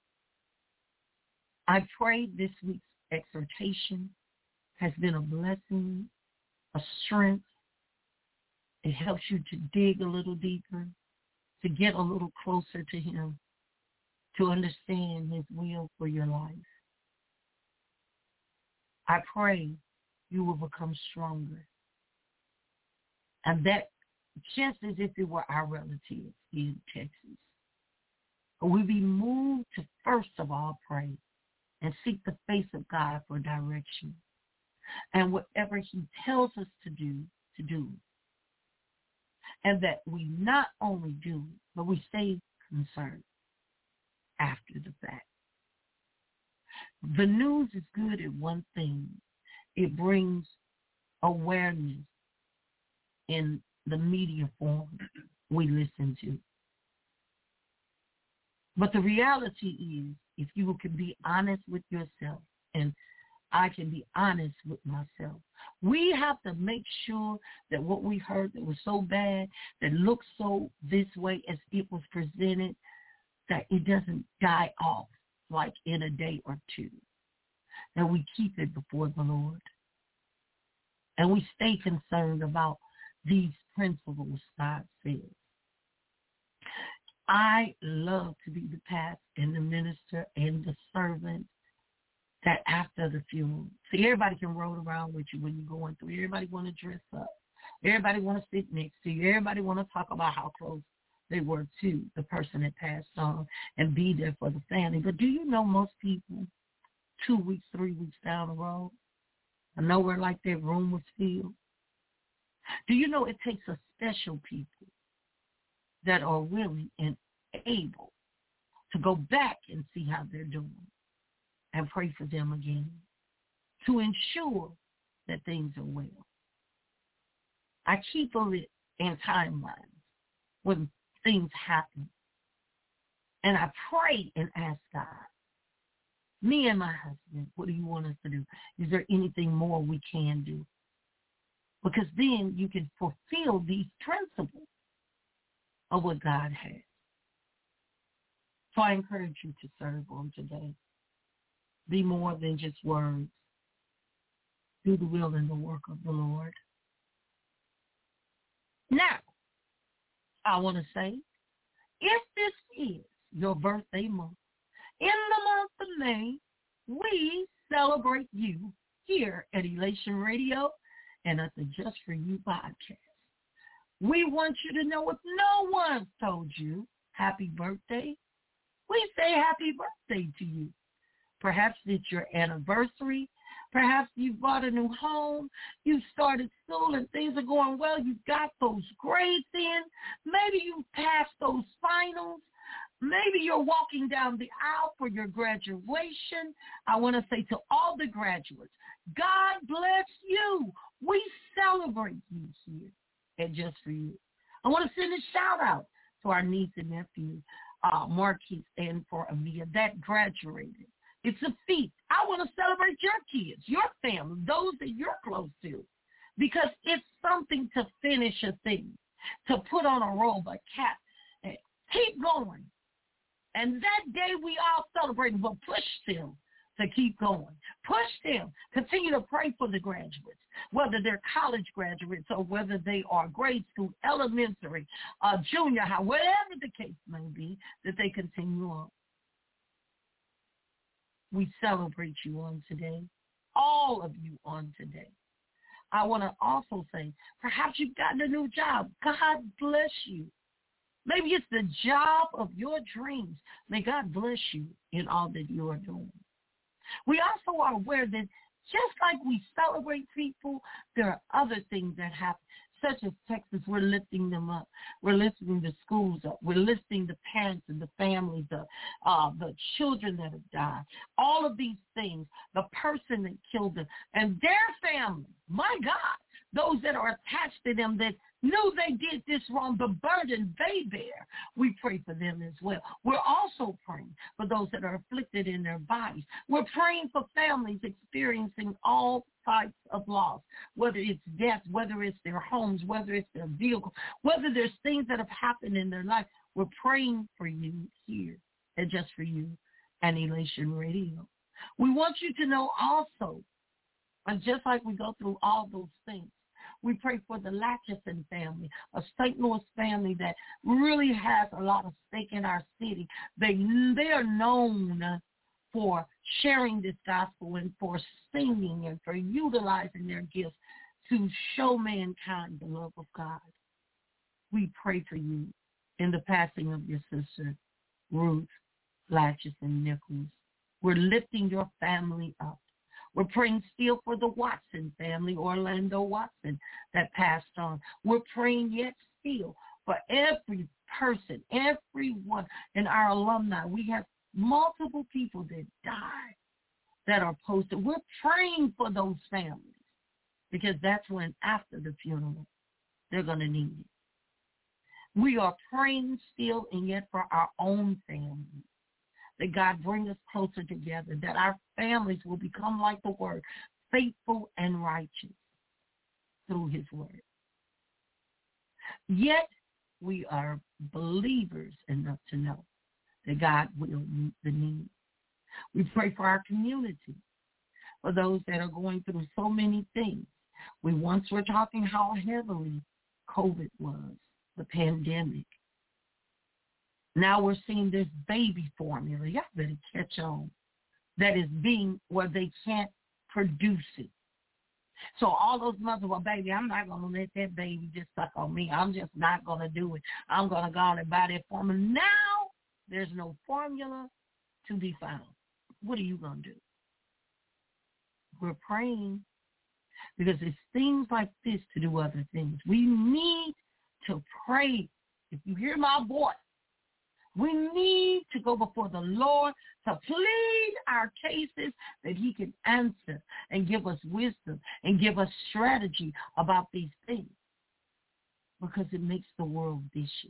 I pray this week's exhortation has been a blessing, a strength. It helps you to dig a little deeper, to get a little closer to him, to understand his will for your life. I pray you will become stronger. And that just as if it were our relatives in Texas. We be moved to first of all pray and seek the face of God for direction. And whatever he tells us to do. And that we not only do, but we stay concerned after the fact. The news is good at one thing. It brings awareness in the media form we listen to. But the reality is, if you can be honest with yourself, and I can be honest with myself, we have to make sure that what we heard that was so bad, that looks so this way as it was presented, that it doesn't die off like in a day or two. That we keep it before the Lord. And we stay concerned about these principles God says. I love to be the pastor and the minister and the servant that after the funeral. See, everybody can roll around with you when you're going through. Everybody want to dress up. Everybody want to sit next to you. Everybody want to talk about how close they were to the person that passed on and be there for the family. But do you know most people 2 weeks, 3 weeks down the road are nowhere like their room was filled? Do you know it takes a special people that are willing and able to go back and see how they're doing and pray for them again to ensure that things are well. I keep a list and timelines when things happen. And I pray and ask God, me and my husband, what do you want us to do? Is there anything more we can do? Because then you can fulfill these principles of what God has. So I encourage you to serve on today. Be more than just words. Do the will and the work of the Lord. Now, I want to say, if this is your birthday month, in the month of May, we celebrate you here at Elation Radio and at the Just For You podcast. We want you to know if no one's told you happy birthday, we say happy birthday to you. Perhaps it's your anniversary. Perhaps you bought a new home. You started school and things are going well. You got those grades in. Maybe you passed those finals. Maybe you're walking down the aisle for your graduation. I want to say to all the graduates, God bless you. We celebrate you here at Just For You. I want to send a shout out to our niece and nephew, Marquise and for Amia, that graduated. It's a feat. I want to celebrate your kids, your family, those that you're close to, because it's something to finish a thing, to put on a robe, a cap, and keep going. And that day we all celebrate, but push them to keep going. Push them. Continue to pray for the graduates, whether they're college graduates or whether they are grade school, elementary, junior high, whatever the case may be, that they continue on. We celebrate you on today, all of you on today. I want to also say, perhaps you've gotten a new job. God bless you. Maybe it's the job of your dreams. May God bless you in all that you are doing. We also are aware that just like we celebrate people, there are other things that happen, such as Texas. We're lifting them up. We're lifting the schools up. We're lifting the parents and the families up, the children that have died. All of these things, the person that killed them and their family, my God, those that are attached to them that knew they did this wrong, the burden they bear, we pray for them as well. We're also praying for those that are afflicted in their bodies. We're praying for families experiencing all types of loss, whether it's death, whether it's their homes, whether it's their vehicle, whether there's things that have happened in their life. We're praying for you here at Just For You and Elation Radio. We want you to know also, and just like we go through all those things, we pray for the Latchison family, a St. Louis family that really has a lot of stake in our city. They are known for sharing this gospel and for singing and for utilizing their gifts to show mankind the love of God. We pray for you in the passing of your sister, Ruth Latchison Nichols. We're lifting your family up. We're praying still for the Watson family, Orlando Watson, that passed on. We're praying yet still for every person, everyone in our alumni. We have multiple people that died that are posted. We're praying for those families because that's when after the funeral, they're going to need it. We are praying still and yet for our own family, that God bring us closer together, that our families will become like the Word, faithful and righteous through His Word. Yet we are believers enough to know that God will meet the need. We pray for our community, for those that are going through so many things. We once were talking how heavily COVID was, the pandemic. Now we're seeing this baby formula. Y'all better catch on. That is being where they can't produce it. So all those mothers, well, baby, I'm not going to let that baby just suck on me. I'm just not going to do it. I'm going to go on and buy that formula. Now there's no formula to be found. What are you going to do? We're praying because it's things like this to do other things. We need to pray. If you hear my voice, we need to go before the Lord to plead our cases that He can answer and give us wisdom and give us strategy about these things, because it makes the world vicious.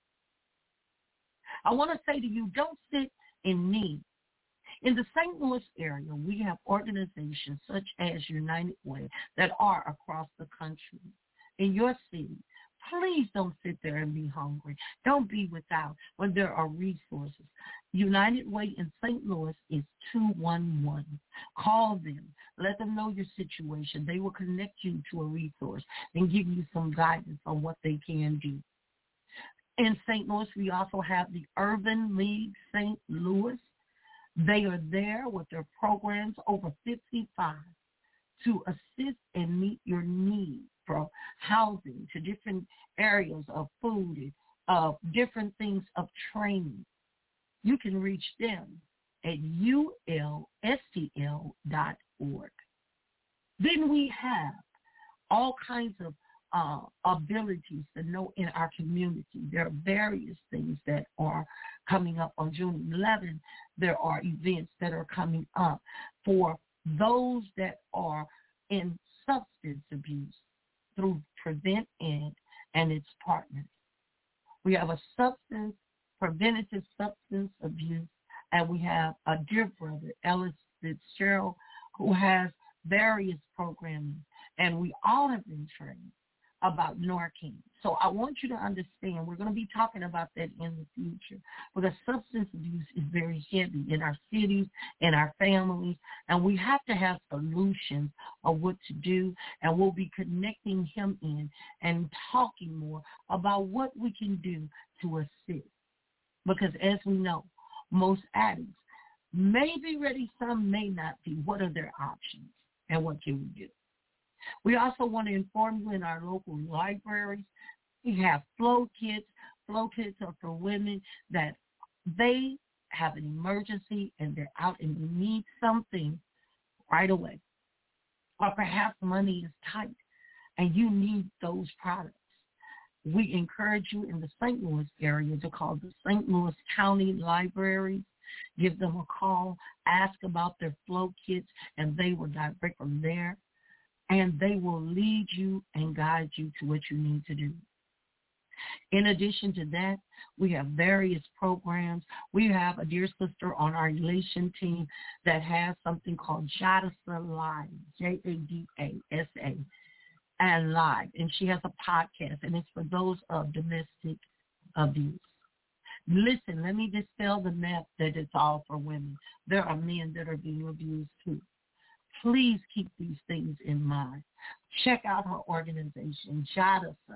I want to say to you, don't sit in need. In the St. Louis area, we have organizations such as United Way that are across the country. In your city, please don't sit there and be hungry. Don't be without when there are resources. United Way in St. Louis is 211. Call them. Let them know your situation. They will connect you to a resource and give you some guidance on what they can do. In St. Louis, we also have the Urban League St. Louis. They are there with their programs over 55 to assist and meet your needs, from housing to different areas of food, of different things of training. You can reach them at ulstl.org. Then we have all kinds of abilities to know in our community. There are various things that are coming up on June 11th. There are events that are coming up for those that are in substance abuse through Prevent Ed and its partners. We have a preventative substance abuse, and we have a dear brother, Ellis Fitzgerald, who has various programming, and we all have been trained about Narcan. So I want you to understand, we're going to be talking about that in the future, because substance abuse is very heavy in our cities, in our families, and we have to have solutions of what to do, and we'll be connecting him in and talking more about what we can do to assist. Because as we know, most addicts may be ready, some may not be. What are their options, and what can we do? We also want to inform you in our local libraries, we have flow kits. Flow kits are for women that they have an emergency and they're out and they need something right away. Or perhaps money is tight and you need those products. We encourage you in the St. Louis area to call the St. Louis County Libraries. Give them a call, ask about their flow kits, and they will direct from there. And they will lead you and guide you to what you need to do. In addition to that, we have various programs. We have a dear sister on our Elation team that has something called JADASA Live, JADASA, and Live. And she has a podcast, and it's for those of domestic abuse. Listen, let me dispel the myth that it's all for women. There are men that are being abused too. Please keep these things in mind. Check out her organization, JADASA,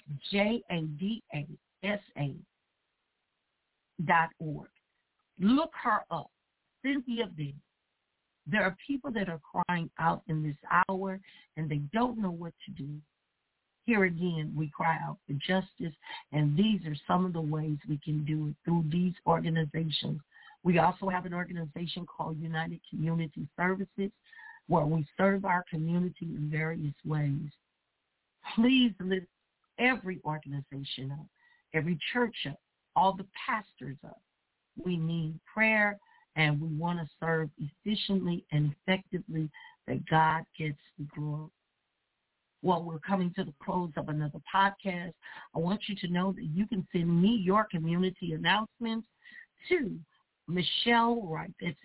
JADASA.org. Look her up, Cynthia B. There are people that are crying out in this hour, and they don't know what to do. Here again, we cry out for justice, and these are some of the ways we can do it through these organizations. We also have an organization called United Community Services, where we serve our community in various ways. Please lift every organization up, every church up, all the pastors up. We need prayer, and we want to serve efficiently and effectively that God gets the glory. Well, we're coming to the close of another podcast. I want you to know that you can send me your community announcements to Michelle Wright. That's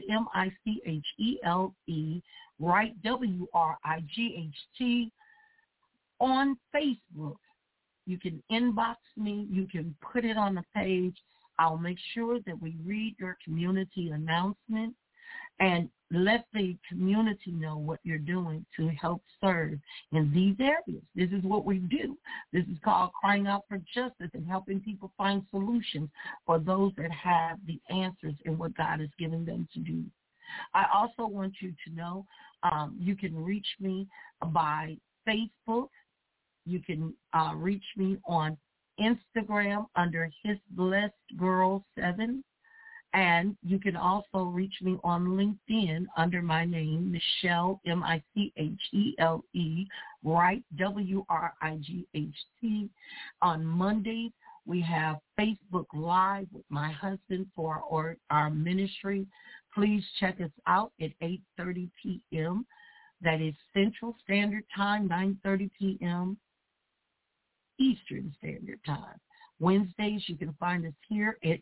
Michele, Wright, WRIGHT, on Facebook. You can inbox me. You can put it on the page. I'll make sure that we read your community announcement and let the community know what you're doing to help serve in these areas. This is what we do. This is called crying out for justice and helping people find solutions for those that have the answers in what God is giving them to do. I also want you to know you can reach me by Facebook. You can reach me on Instagram under His Blessed Girl 7. And you can also reach me on LinkedIn under my name, Michele, Michele, Wright, WRIGHT. On Mondays, we have Facebook Live with my husband for our ministry. Please check us out at 8:30 p.m. That is Central Standard Time, 9:30 p.m. Eastern Standard Time. Wednesdays, you can find us here at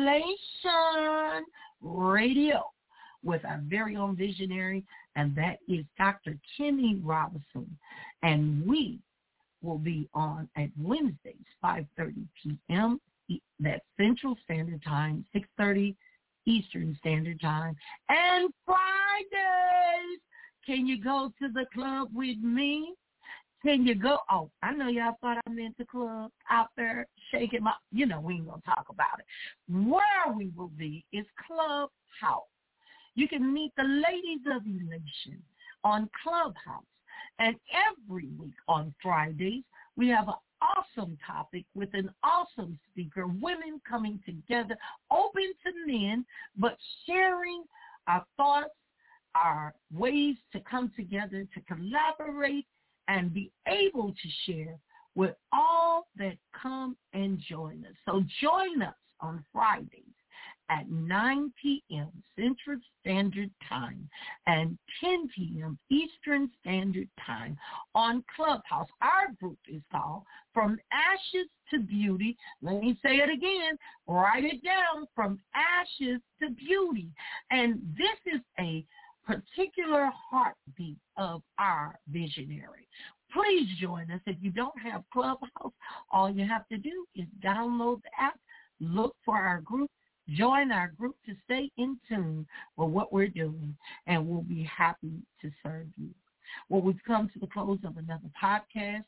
Elation Radio with our very own visionary, and that is Dr. Kenny Robinson. And we will be on at Wednesdays, 5:30 p.m. That's Central Standard Time, 6:30 Eastern Standard Time. And Fridays, can you go to the club with me? Can you go? Oh, I know y'all thought I meant the club out there shaking my, we ain't going to talk about it. Where we will be is Clubhouse. You can meet the ladies of Elation on Clubhouse. And every week on Fridays, we have an awesome topic with an awesome speaker, women coming together, open to men, but sharing our thoughts, our ways to come together, to collaborate, and be able to share with all that come and join us. So join us on Fridays at 9 p.m. Central Standard Time and 10 p.m. Eastern Standard Time on Clubhouse. Our group is called From Ashes to Beauty. Let me say it again. Write it down. From Ashes to Beauty. And this is a particular heartbeat of our visionary. Please join us. If you don't have Clubhouse, all you have to do is download the app, look for our group, join our group to stay in tune with what we're doing, and we'll be happy to serve you. Well, we've come to the close of another podcast.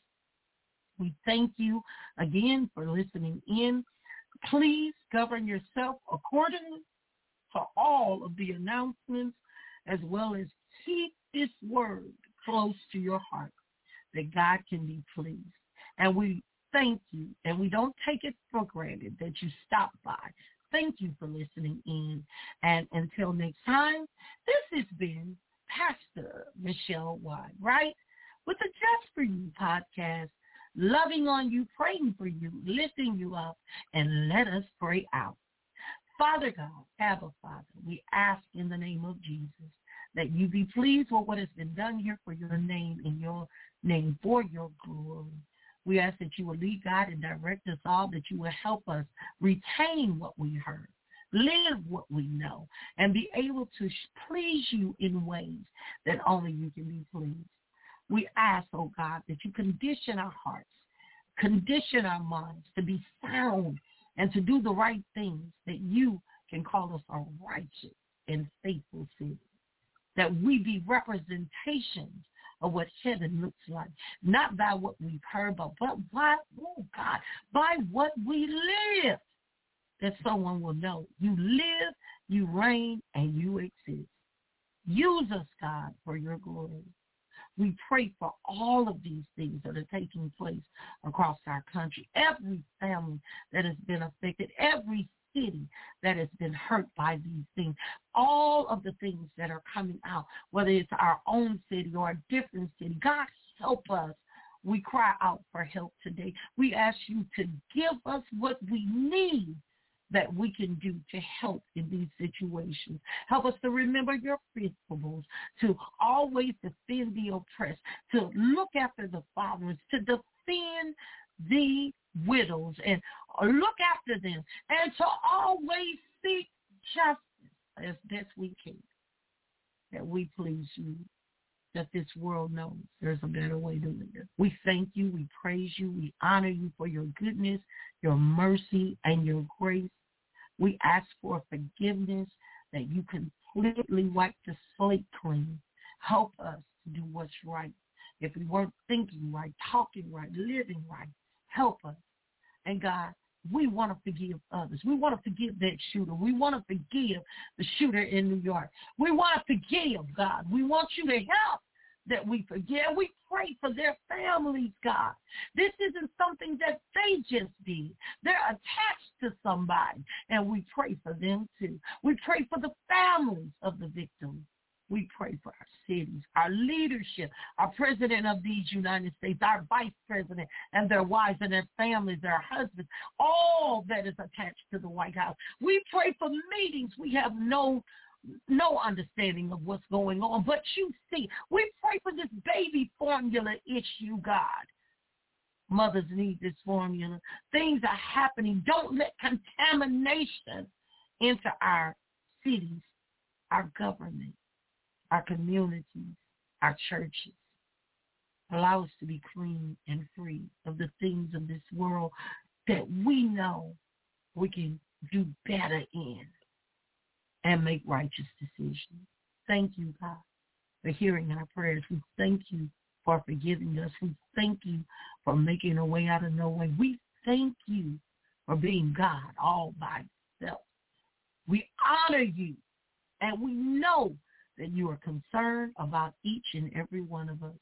We thank you again for listening in. Please govern yourself accordingly for all of the announcements, as well as keep this word close to your heart, that God can be pleased. And we thank you, and we don't take it for granted that you stopped by. Thank you for listening in. And until next time, this has been Pastor Michelle White, right? With the Just For You podcast, loving on you, praying for you, lifting you up, and let us pray out. Father God, Abba Father, we ask in the name of Jesus that you be pleased with what has been done here for your name, in your name, for your glory. We ask that you will lead, God, and direct us all, that you will help us retain what we heard, live what we know, and be able to please you in ways that only you can be pleased. We ask, oh God, that you condition our hearts, condition our minds to be sound and to do the right things, that you can call us a righteous and faithful city, that we be representations of what heaven looks like, not by what we've heard, but by, oh God, by what we live, that someone will know you live, you reign, and you exist. Use us, God, for your glory. We pray for all of these things that are taking place across our country, every family that has been affected, every city that has been hurt by these things, all of the things that are coming out, whether it's our own city or a different city. God, help us. We cry out for help today. We ask you to give us what we need that we can do to help in these situations. Help us to remember your principles, to always defend the oppressed, to look after the fatherless, to defend the widows and look after them, and to always seek justice as best we can, that we please you, that this world knows there's a better way to live. We thank you, we praise you, we honor you for your goodness, your mercy, and your grace. We ask for forgiveness, that you completely wipe the slate clean. Help us to do what's right. If we weren't thinking right, talking right, living right, help us. And God, we want to forgive others. We want to forgive that shooter. We want to forgive the shooter in New York. We want to forgive, God. We want you to help that we forgive. We pray for their families, God. This isn't something that they just did. They're attached to somebody, and we pray for them too. We pray for the families of the victims. We pray for our cities, our leadership, our president of these United States, our vice president and their wives and their families, their husbands, all that is attached to the White House. We pray for meetings. We have no understanding of what's going on, but you see. We pray for this baby formula issue, God. Mothers need this formula. Things are happening. Don't let contamination into our cities, our government, our communities, our churches. Allow us to be clean and free of the things of this world that we know we can do better in and make righteous decisions. Thank you, God, for hearing our prayers. We thank you for forgiving us. We thank you for making a way out of no way. We thank you for being God all by yourself. We honor you, and we know that you are concerned about each and every one of us.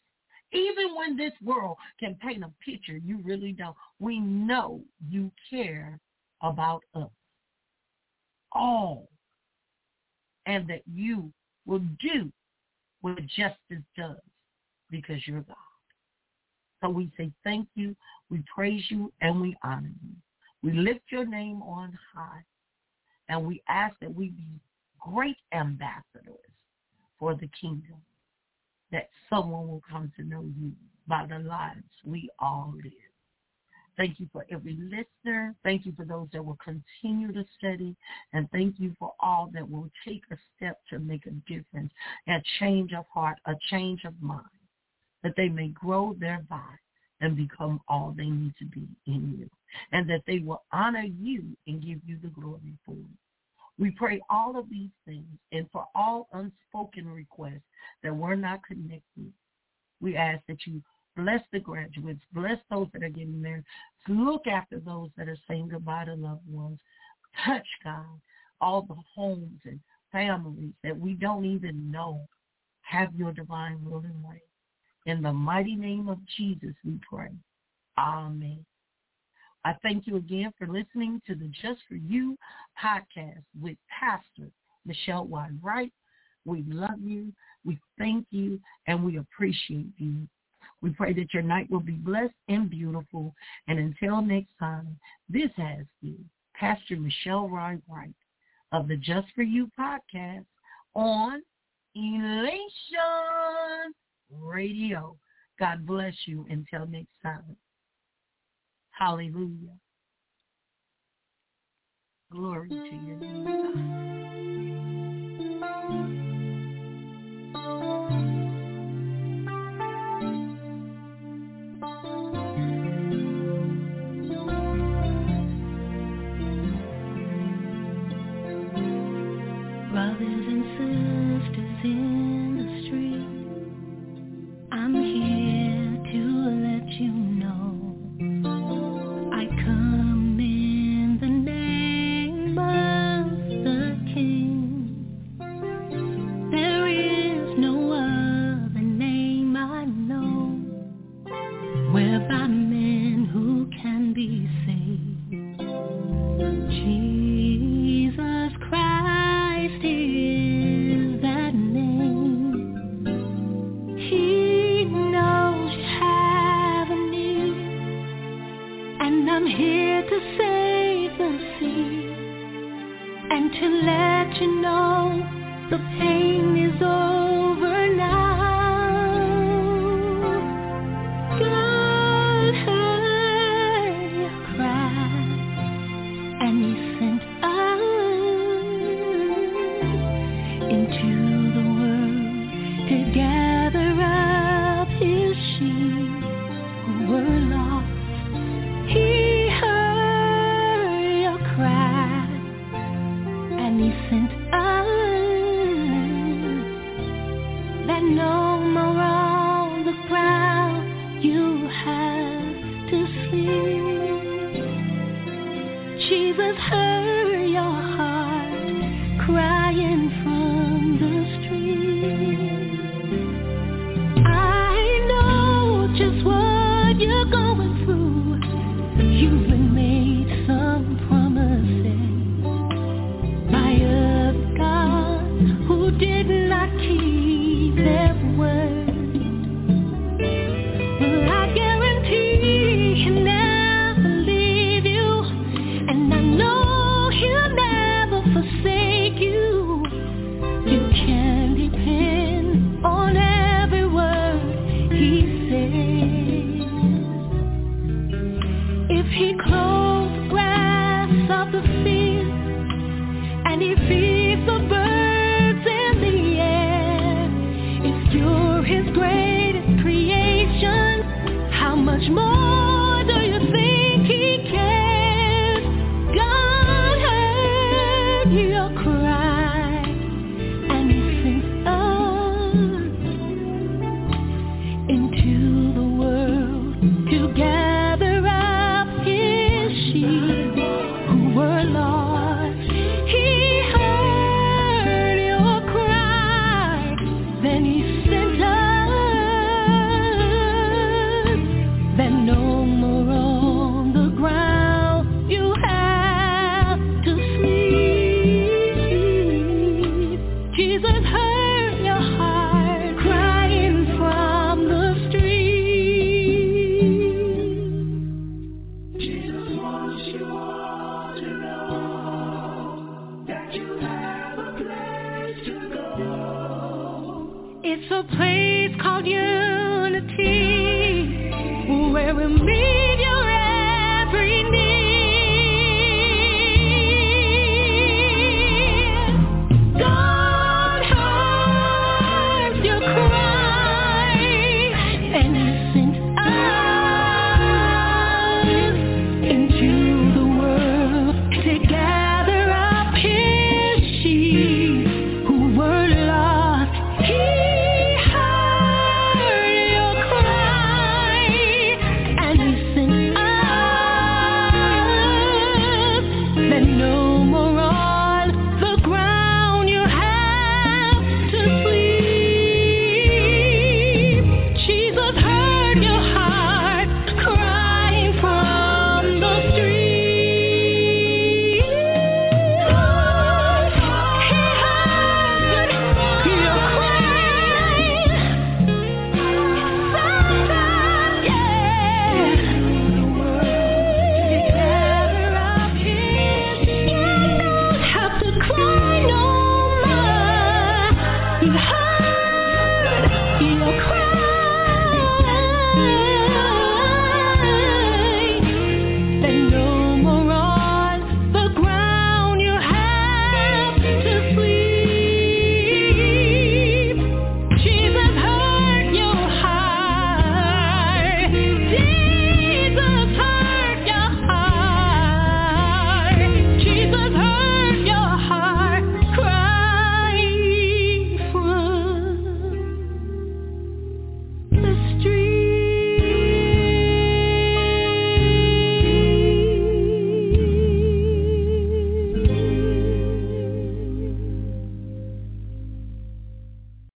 Even when this world can paint a picture, you really don't. We know you care about us all, and that you will do what justice does because you're God. So we say thank you, we praise you, and we honor you. We lift your name on high, and we ask that we be great ambassadors for the kingdom, that someone will come to know you by the lives we all live. Thank you for every listener. Thank you for those that will continue to study. And thank you for all that will take a step to make a difference, a change of heart, a change of mind, that they may grow thereby and become all they need to be in you, and that they will honor you and give you the glory for it. We pray all of these things, and for all unspoken requests that we're not connected, we ask that you bless the graduates, bless those that are getting there, look after those that are saying goodbye to loved ones. Touch, God, all the homes and families that we don't even know. Have your divine will and way. In the mighty name of Jesus, we pray. Amen. I thank you again for listening to the Just For You podcast with Pastor Michelle Y. Wright. We love you, we thank you, and we appreciate you. We pray that your night will be blessed and beautiful. And until next time, this has been Pastor Michelle Y. Wright of the Just For You podcast on Elation Radio. God bless you until next time. Hallelujah. Glory to your name, God. Brothers and sisters in the street, I'm here to let you know I come in the name of the King. There is no other name I know whereby men who can be saved. Jesus Christ is that name. He knows you have a need, and I'm here to save the seed and to let you know the pain is over now. God heard your cry, and He sent us into the world to gather up His sheep who were lost. He heard your cry, and He sent us, that no more on the ground you have to sleep. Jesus heard your heart crying from the street. I know just what you're going through. You've been made some promises by a God who did not keep their word. Well, I guarantee He'll never leave you, and I know He'll never forsake you. It's a place called union.